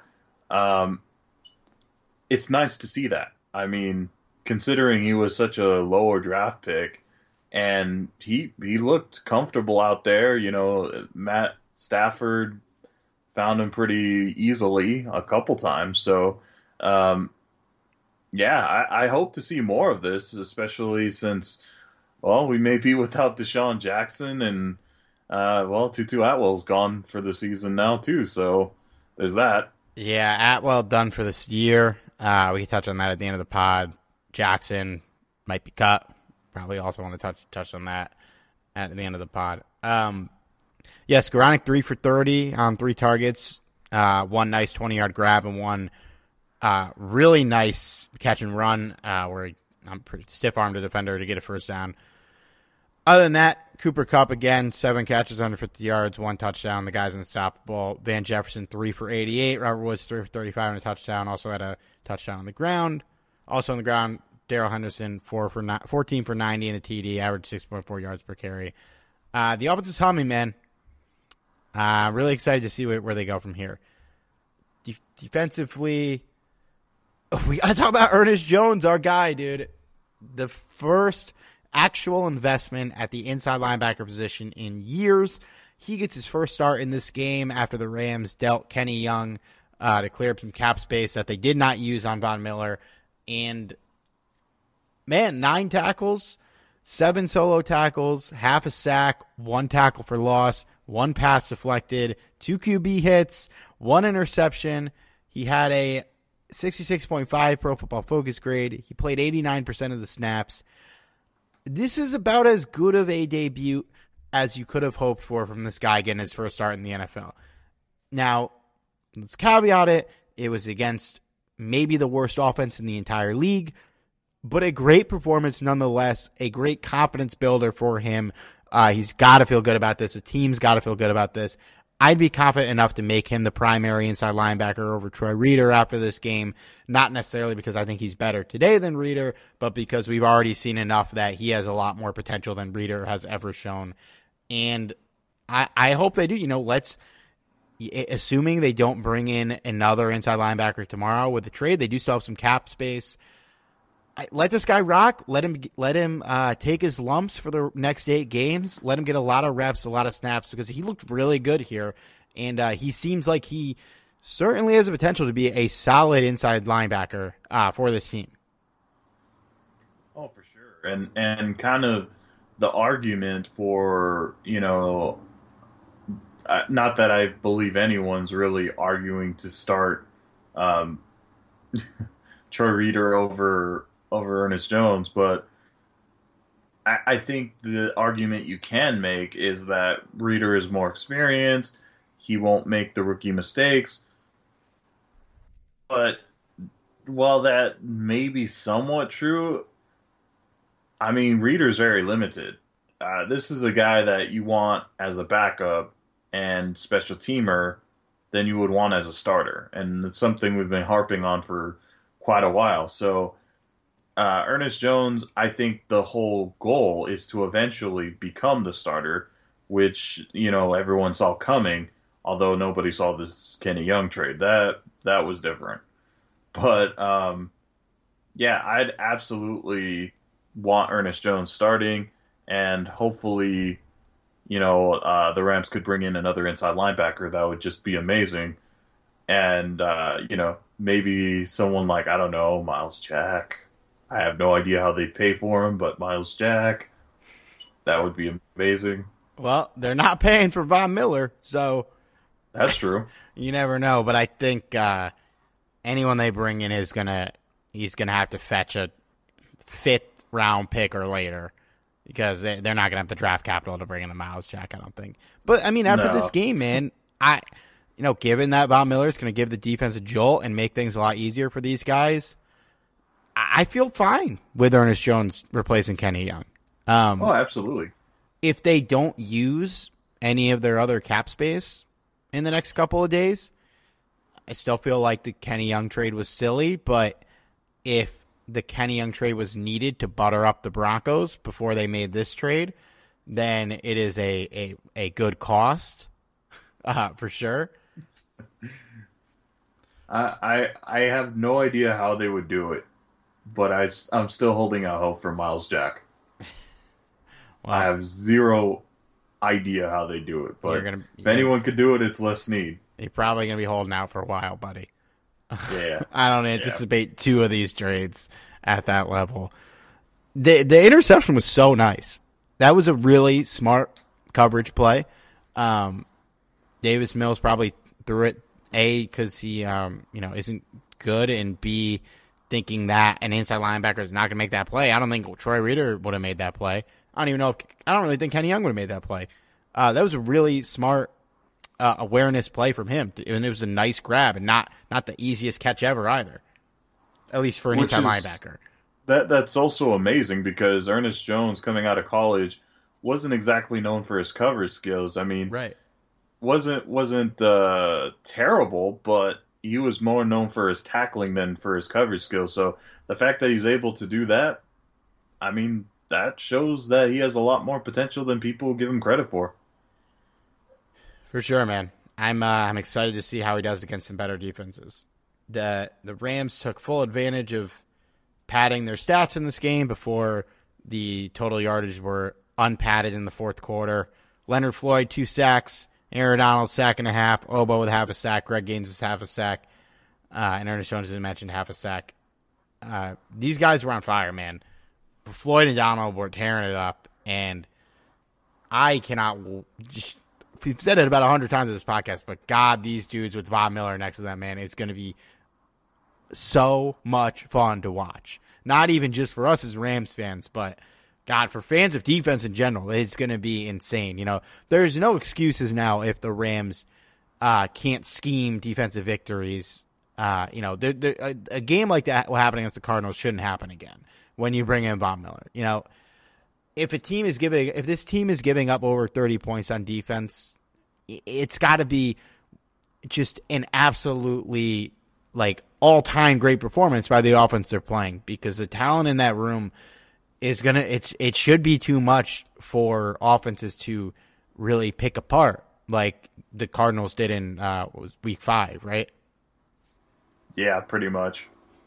it's nice to see that. Considering he was such a lower draft pick, and he looked comfortable out there. Matt Stafford found him pretty easily a couple times. So Yeah, I hope to see more of this, especially since, well, we may be without Deshaun Jackson and, Tutu Atwell's gone for the season now too. So there's that. Yeah, Atwell done for this year. We can touch on that at the end of the pod. Jackson might be cut. Probably also want to touch on that at the end of the pod. Yes, Skowronek 3 for 30 on 3 targets. One nice 20-yard grab and one really nice catch and run where I'm pretty stiff-armed a defender to get a first down. Other than that, Cooper Kupp again, 7 catches under 50 yards, 1 touchdown. The guy's unstoppable. Van Jefferson 3 for 88. Robert Woods 3 for 35 and a touchdown. Also had a touchdown on the ground. Also on the ground, Darrell Henderson 14 for 90 and a TD, average 6.4 yards per carry. The offense is humming, man. Really excited to see where they go from here. Defensively, we got to talk about Ernest Jones, our guy, dude. The first actual investment at the inside linebacker position in years. He gets his first start in this game after the Rams dealt Kenny Young to clear up some cap space that they did not use on Von Miller. And, man, 9 tackles, 7 solo tackles, half a sack, 1 tackle for loss, 1 pass deflected, 2 QB hits, 1 interception. He had a 66.5 Pro Football Focus grade. He played 89% of the snaps. This is about as good of a debut as you could have hoped for from this guy getting his first start in the NFL. Now, let's caveat it. It was against maybe the worst offense in the entire league, but a great performance nonetheless, a great confidence builder for him. He's got to feel good about this. The team's got to feel good about this. I'd be confident enough to make him the primary inside linebacker over Troy Reeder after this game, not necessarily because I think he's better today than Reeder, but because we've already seen enough that he has a lot more potential than Reeder has ever shown. And I hope they do. Assuming they don't bring in another inside linebacker tomorrow with the trade, they do still have some cap space. Let this guy rock. Let him take his lumps for the next 8 games. Let him get a lot of reps, a lot of snaps, because he looked really good here, and he seems like he certainly has the potential to be a solid inside linebacker for this team. Oh, for sure. And kind of the argument for, not that I believe anyone's really arguing to start Troy Reeder over Ernest Jones, but I think the argument you can make is that Reeder is more experienced. He won't make the rookie mistakes. But while that may be somewhat true, I mean, Reeder's very limited. This is a guy that you want as a backup and special teamer than you would want as a starter. And it's something we've been harping on for quite a while. So Ernest Jones, I think the whole goal is to eventually become the starter, which, everyone saw coming, although nobody saw this Kenny Young trade. That was different. But, I'd absolutely want Ernest Jones starting, and hopefully, the Rams could bring in another inside linebacker. That would just be amazing. And, maybe someone like, I don't know, Miles Jack. I have no idea how they'd pay for him, but Miles Jack, that would be amazing. Well, they're not paying for Von Miller, so that's true. You never know, but I think anyone they bring in he's gonna have to fetch a 5th round pick or later, because they're not gonna have the draft capital to bring in a Miles Jack, I don't think. But I mean, after this game, man, given that Von Miller is going to give the defense a jolt and make things a lot easier for these guys, I feel fine with Ernest Jones replacing Kenny Young. Absolutely. If they don't use any of their other cap space in the next couple of days, I still feel like the Kenny Young trade was silly, but if the Kenny Young trade was needed to butter up the Broncos before they made this trade, then it is a good cost for sure. I have no idea how they would do it, but I'm still holding out hope for Miles Jack. Wow. I have zero idea how they do it, but if anyone could do it, it's Les Snead. You're probably going to be holding out for a while, buddy. Yeah. I don't anticipate two of these trades at that level. The interception was so nice. That was a really smart coverage play. Davis Mills probably threw it, A, because he isn't good, and B, thinking that an inside linebacker is not going to make that play. I don't think Troy Reeder would have made that play. I don't really think Kenny Young would have made that play. That was a really smart awareness play from him, and it was a nice grab, and not the easiest catch ever either, at least for an inside linebacker. That's also amazing because Ernest Jones, coming out of college, wasn't exactly known for his coverage skills. I mean, right. wasn't terrible, but he was more known for his tackling than for his coverage skills. So the fact that he's able to do that, I mean, that shows that he has a lot more potential than people give him credit for. For sure, man. I'm excited to see how he does against some better defenses. The Rams took full advantage of padding their stats in this game before the total yardage were unpadded in the fourth quarter. Leonard Floyd, 2 sacks. Aaron Donald, sack and a half. Obo with half a sack. Greg Gaines with half a sack. And Ernest Jones, as I mentioned, half a sack. These guys were on fire, man. Floyd and Donald were tearing it up. And I cannot just... We've said it about 100 times in this podcast, but God, these dudes with Von Miller next to them, man, it's going to be so much fun to watch. Not even just for us as Rams fans, but God, for fans of defense in general, it's going to be insane. You know, there's no excuses now if the Rams can't scheme defensive victories. A game like that happening against the Cardinals shouldn't happen again when you bring in Von Miller. You know, if this team is giving up over 30 points on defense, it's got to be just an absolutely all-time great performance by the offense they're playing, because the talent in that room is it should be too much for offenses to really pick apart like the Cardinals did in week 5, right? Yeah, pretty much.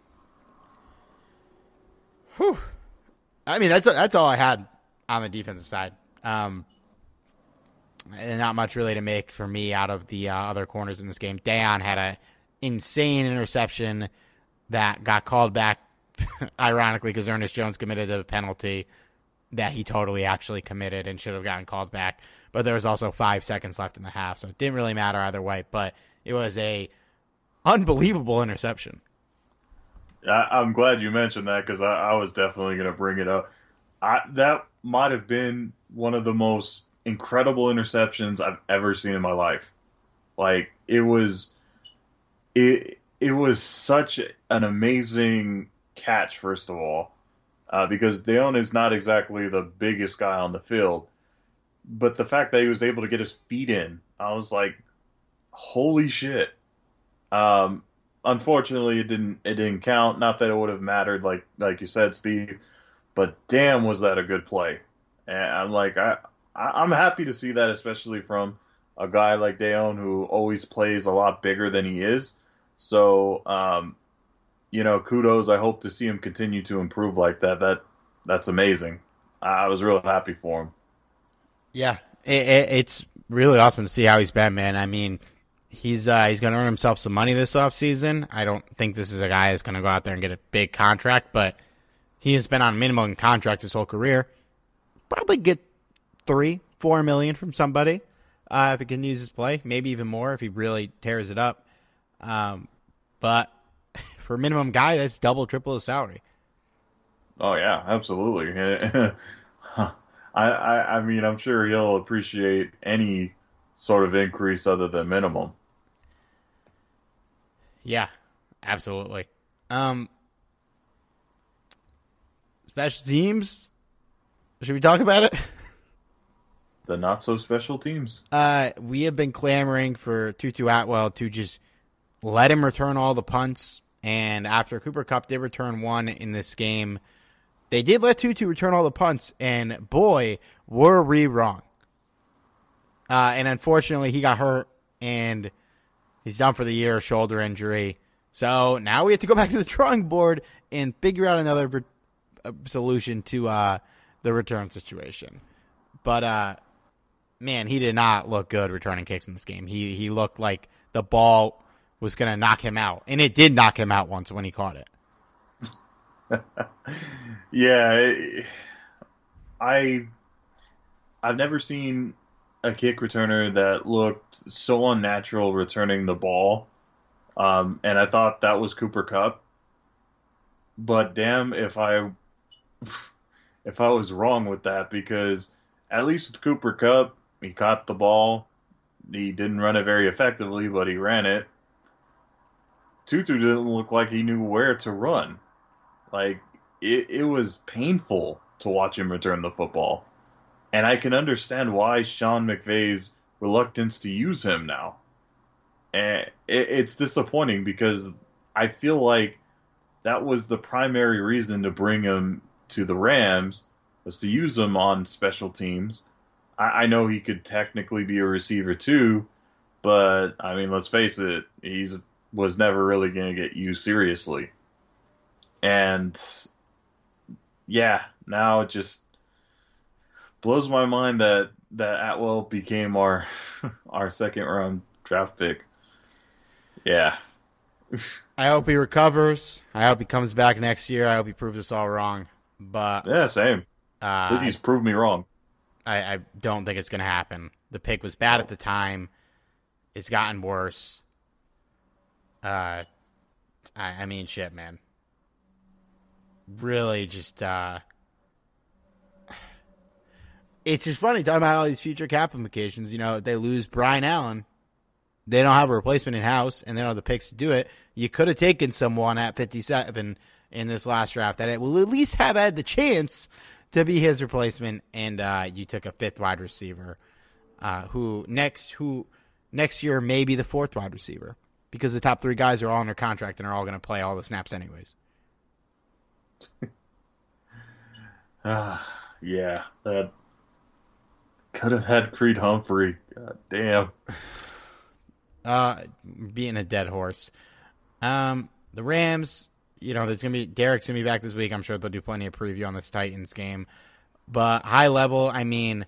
Whew. I mean, that's all I had on the defensive side. And not much really to make for me out of the other corners in this game. Dayon had an insane interception that got called back, ironically, because Ernest Jones committed a penalty that he totally actually committed and should have gotten called back. But there was also 5 seconds left in the half, so it didn't really matter either way. But it was a unbelievable interception. I'm glad you mentioned that, because I was definitely going to bring it up. That might have been one of the most incredible interceptions I've ever seen in my life. Like, it was such an amazing catch, first of all, because Dayon is not exactly the biggest guy on the field. But the fact that he was able to get his feet in, I was like, holy shit. Unfortunately, it didn't count. Not that it would have mattered, like you said, Steve. But damn, was that a good play. And I'm like, I'm happy to see that, especially from a guy like Dayon, who always plays a lot bigger than he is. So, kudos. I hope to see him continue to improve like that. That's amazing. I was real happy for him. Yeah, it's really awesome to see how he's been, man. I mean, he's going to earn himself some money this offseason. I don't think this is a guy that's going to go out there and get a big contract, but he has been on minimum contract his whole career. Probably get $3-4 million from somebody if he can use his play. Maybe even more if he really tears it up. But for a minimum guy, that's double, triple his salary. Oh yeah, absolutely. I mean, I'm sure he'll appreciate any sort of increase other than minimum. Yeah, absolutely. Special teams? Should we talk about it? The not so special teams. We have been clamoring for Tutu Atwell to just let him return all the punts, and after Cooper Kupp did return one in this game, they did let Tutu return all the punts, and boy, were we wrong. And unfortunately, he got hurt, and he's done for the year, shoulder injury. So now we have to go back to the drawing board and figure out another solution to the return situation. But, man, he did not look good returning kicks in this game. He looked like the ball was going to knock him out. And it did knock him out once when he caught it. Yeah, I've never seen a kick returner that looked so unnatural returning the ball. And I thought that was Cooper Kupp. But damn if I was wrong with that, because at least with Cooper Kupp, he caught the ball. He didn't run it very effectively, but he ran it. Tutu didn't look like he knew where to run. Like, it was painful to watch him return the football. And I can understand why Sean McVay's reluctance to use him now. And it's disappointing because I feel like that was the primary reason to bring him to the Rams, was to use him on special teams. I know he could technically be a receiver too, but I mean, let's face it, was never really going to get used seriously. And yeah, now it just blows my mind that Atwell became our second round draft pick. Yeah. I hope he recovers. I hope he comes back next year. I hope he proves us all wrong. But yeah, same. Please prove me wrong. I don't think it's going to happen. The pick was bad at the time. It's gotten worse. I mean, shit, man. Really just, it's just funny talking about all these future cap implications. You know, they lose Brian Allen. They don't have a replacement in-house, and they don't have the picks to do it. You could have taken someone at 57 in this last draft that it will at least have had the chance to be his replacement, and you took a fifth wide receiver who next year may be the fourth wide receiver, because the top three guys are all under contract and are all going to play all the snaps anyways. Yeah, that could have had Creed Humphrey. God damn. Being a dead horse. The Rams, you know, Derek's gonna be back this week. I'm sure they'll do plenty of preview on this Titans game. But high level, I mean,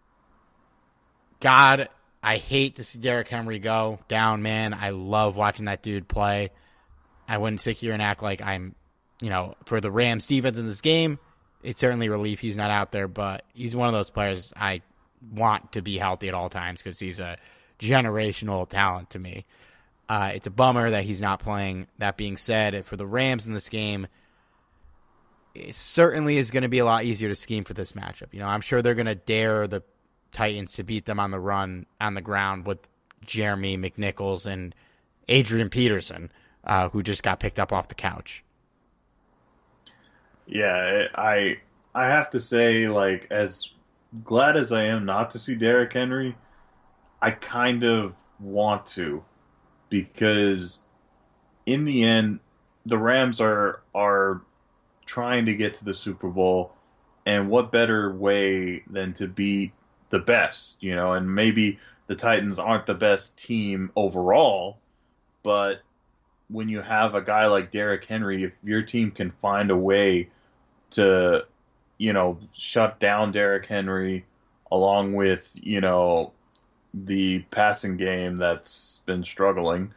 God, I hate to see Derrick Henry go down, man. I love watching that dude play. I wouldn't sit here and act like I'm, you know, for the Rams defense in this game, it's certainly relief he's not out there, but he's one of those players I want to be healthy at all times because he's a generational talent to me. It's a bummer that he's not playing. That being said, for the Rams in this game, it certainly is going to be a lot easier to scheme for this matchup. You know, I'm sure they're going to dare the Titans to beat them on the run, on the ground, with Jeremy McNichols and Adrian Peterson, who just got picked up off the couch. Yeah, I have to say, like, as glad as I am not to see Derrick Henry, I kind of want to, because in the end, the Rams are trying to get to the Super Bowl, and what better way than to beat the best, you know? And maybe the Titans aren't the best team overall, but when you have a guy like Derrick Henry, if your team can find a way to, you know, shut down Derrick Henry along with, you know, the passing game that's been struggling,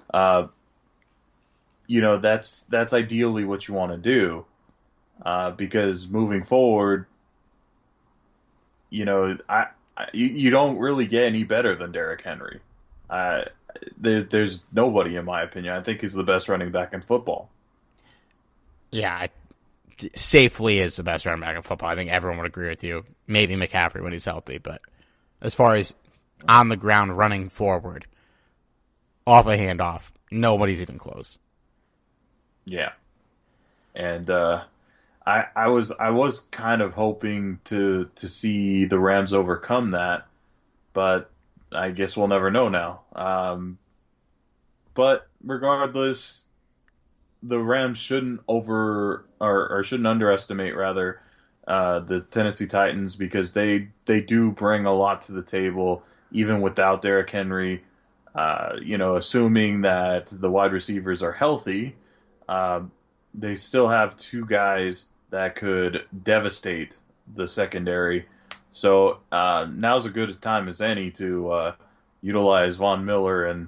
you know, that's ideally what you want to do, because moving forward, you know, you don't really get any better than Derrick Henry. There's nobody, in my opinion. I think he's the best running back in football. Yeah, safely is the best running back in football. I think everyone would agree with you. Maybe McCaffrey when he's healthy, but as far as on the ground running forward, off a handoff, nobody's even close. Yeah, and I was kind of hoping to see the Rams overcome that, but I guess we'll never know now. But regardless, the Rams shouldn't shouldn't underestimate rather the Tennessee Titans, because they do bring a lot to the table even without Derrick Henry. You know, assuming that the wide receivers are healthy, they still have two guys that could devastate the secondary. So now's a good time as any to utilize Von Miller and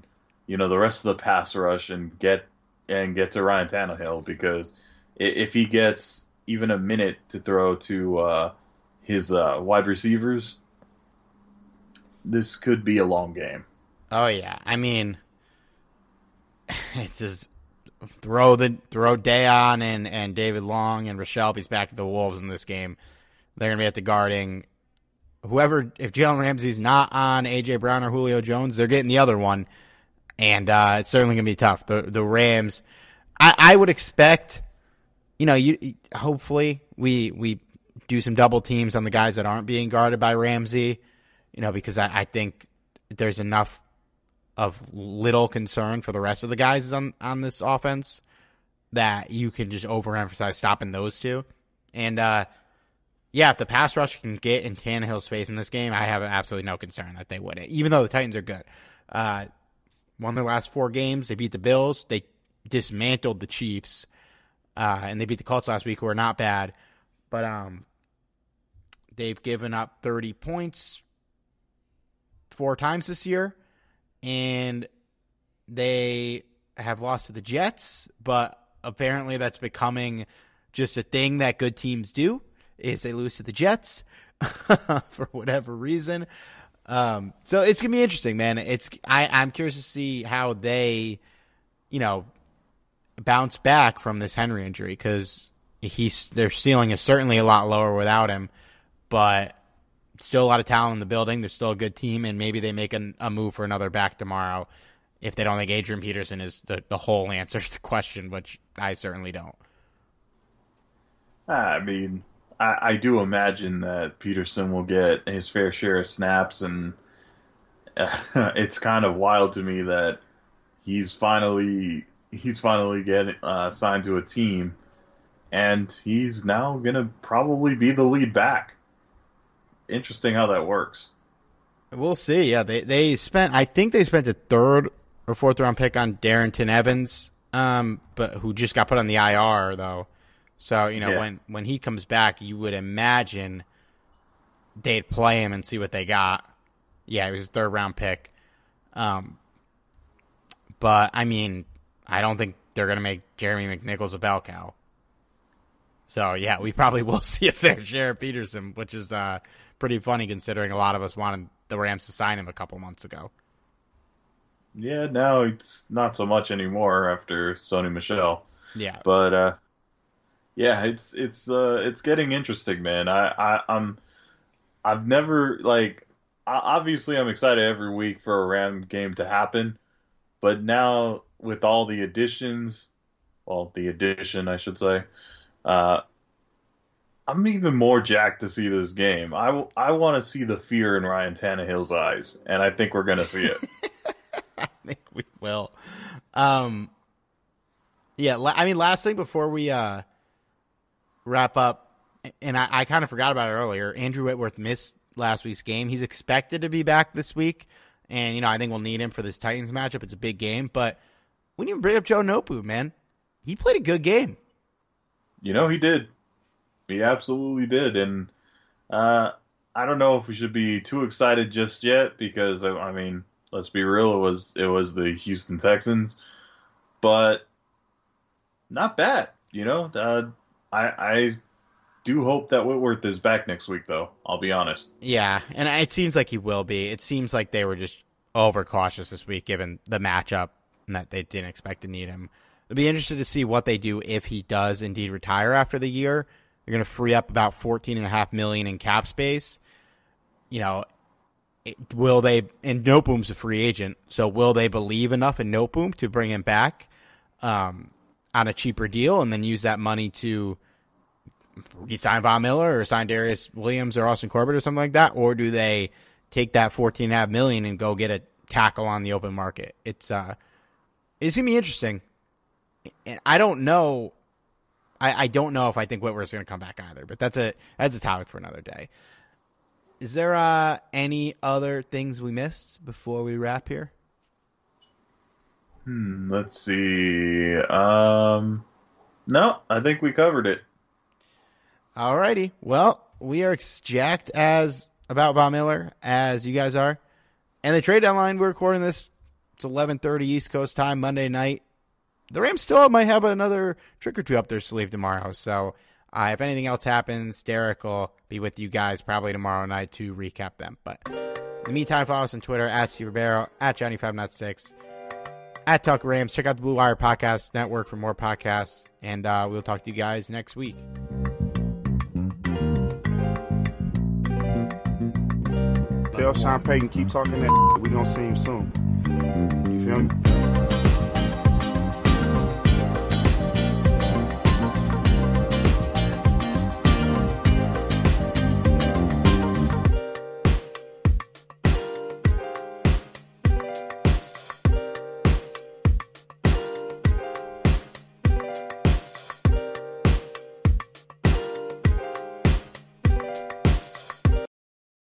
the rest of the pass rush and get to Ryan Tannehill, because if he gets even a minute to throw to his wide receivers, this could be a long game. Oh yeah, I mean, it's just throw Dayon and David Long and Shelby's back to the Wolves in this game. They're gonna be at the guarding whoever. If Jalen Ramsey's not on AJ Brown or Julio Jones, they're getting the other one, and it's certainly gonna be tough. The Rams, I would expect, hopefully we do some double teams on the guys that aren't being guarded by Ramsey, because I think there's enough of little concern for the rest of the guys on this offense that you can just overemphasize stopping those two. And, if the pass rush can get in Tannehill's face in this game, I have absolutely no concern that they wouldn't, even though the Titans are good. Won their last 4 games. They beat the Bills. They dismantled the Chiefs. And they beat the Colts last week, who are not bad. But they've given up 30 points 4 times this year. And they have lost to the Jets, but apparently that's becoming just a thing that good teams do, is they lose to the Jets for whatever reason. So it's gonna be interesting, man. I'm curious to see how they, bounce back from this Henry injury, because their ceiling is certainly a lot lower without him, but still a lot of talent in the building. They're still a good team, and maybe they make a move for another back tomorrow if they don't think Adrian Peterson is the whole answer to the question, which I certainly don't. I mean, I do imagine that Peterson will get his fair share of snaps, and it's kind of wild to me that he's finally getting signed to a team, and he's now going to probably be the lead back. Interesting how that works. We'll see. Yeah, I think they spent a 3rd or 4th round pick on Darrington Evans, but who just got put on the IR though. So when he comes back, you would imagine they'd play him and see what they got. Yeah, he was a 3rd round pick. But I mean, I don't think they're gonna make Jeremy McNichols a bell cow. So yeah, we probably will see a fair share of Peterson, which is pretty funny considering a lot of us wanted the Rams to sign him a couple months ago. Yeah, now it's not so much anymore after Sony Michel. Yeah, but it's getting interesting, man. I've never obviously I'm excited every week for a Ram game to happen, but now with all the additions, the addition I should say. I'm even more jacked to see this game. I want to see the fear in Ryan Tannehill's eyes, and I think we're going to see it. I think we will. Last thing before we wrap up, and I kind of forgot about it earlier, Andrew Whitworth missed last week's game. He's expected to be back this week, and, I think we'll need him for this Titans matchup. It's a big game, but when you bring up Joe Nopu, man, he played a good game. He did. He absolutely did. And I don't know if we should be too excited just yet because, I mean, let's be real, it was the Houston Texans. But not bad, I do hope that Whitworth is back next week, though. I'll be honest. Yeah, and it seems like he will be. It seems like they were just overcautious this week given the matchup and that they didn't expect to need him. It'll be interesting to see what they do if he does indeed retire after the year. They're going to free up about $14.5 million in cap space. Will they? And Noteboom's a free agent, so will they believe enough in Noteboom to bring him back on a cheaper deal, and then use that money to sign Von Miller or sign Darius Williams or Austin Corbett or something like that, or do they take that $14.5 million and go get a tackle on the open market? It's gonna be interesting. And I don't know. I don't know if I think Whitworth's going to come back either, but that's a topic for another day. Is there any other things we missed before we wrap here? Let's see. No, I think we covered it. Alrighty. Well, we are jacked about Von Miller as you guys are. And the trade deadline, we're recording this It's 11:30 East Coast time, Monday night. The Rams still might have another trick or two up their sleeve tomorrow. So if anything else happens, Derek will be with you guys probably tomorrow night to recap them. But in the meantime, follow us on Twitter at Steve Ribeiro, at Johnny506, at Talk Rams. Check out the Blue Wire Podcast Network for more podcasts. And we'll talk to you guys next week. Tell Sean Payton, keep talking that. We gonna see him soon. You feel me?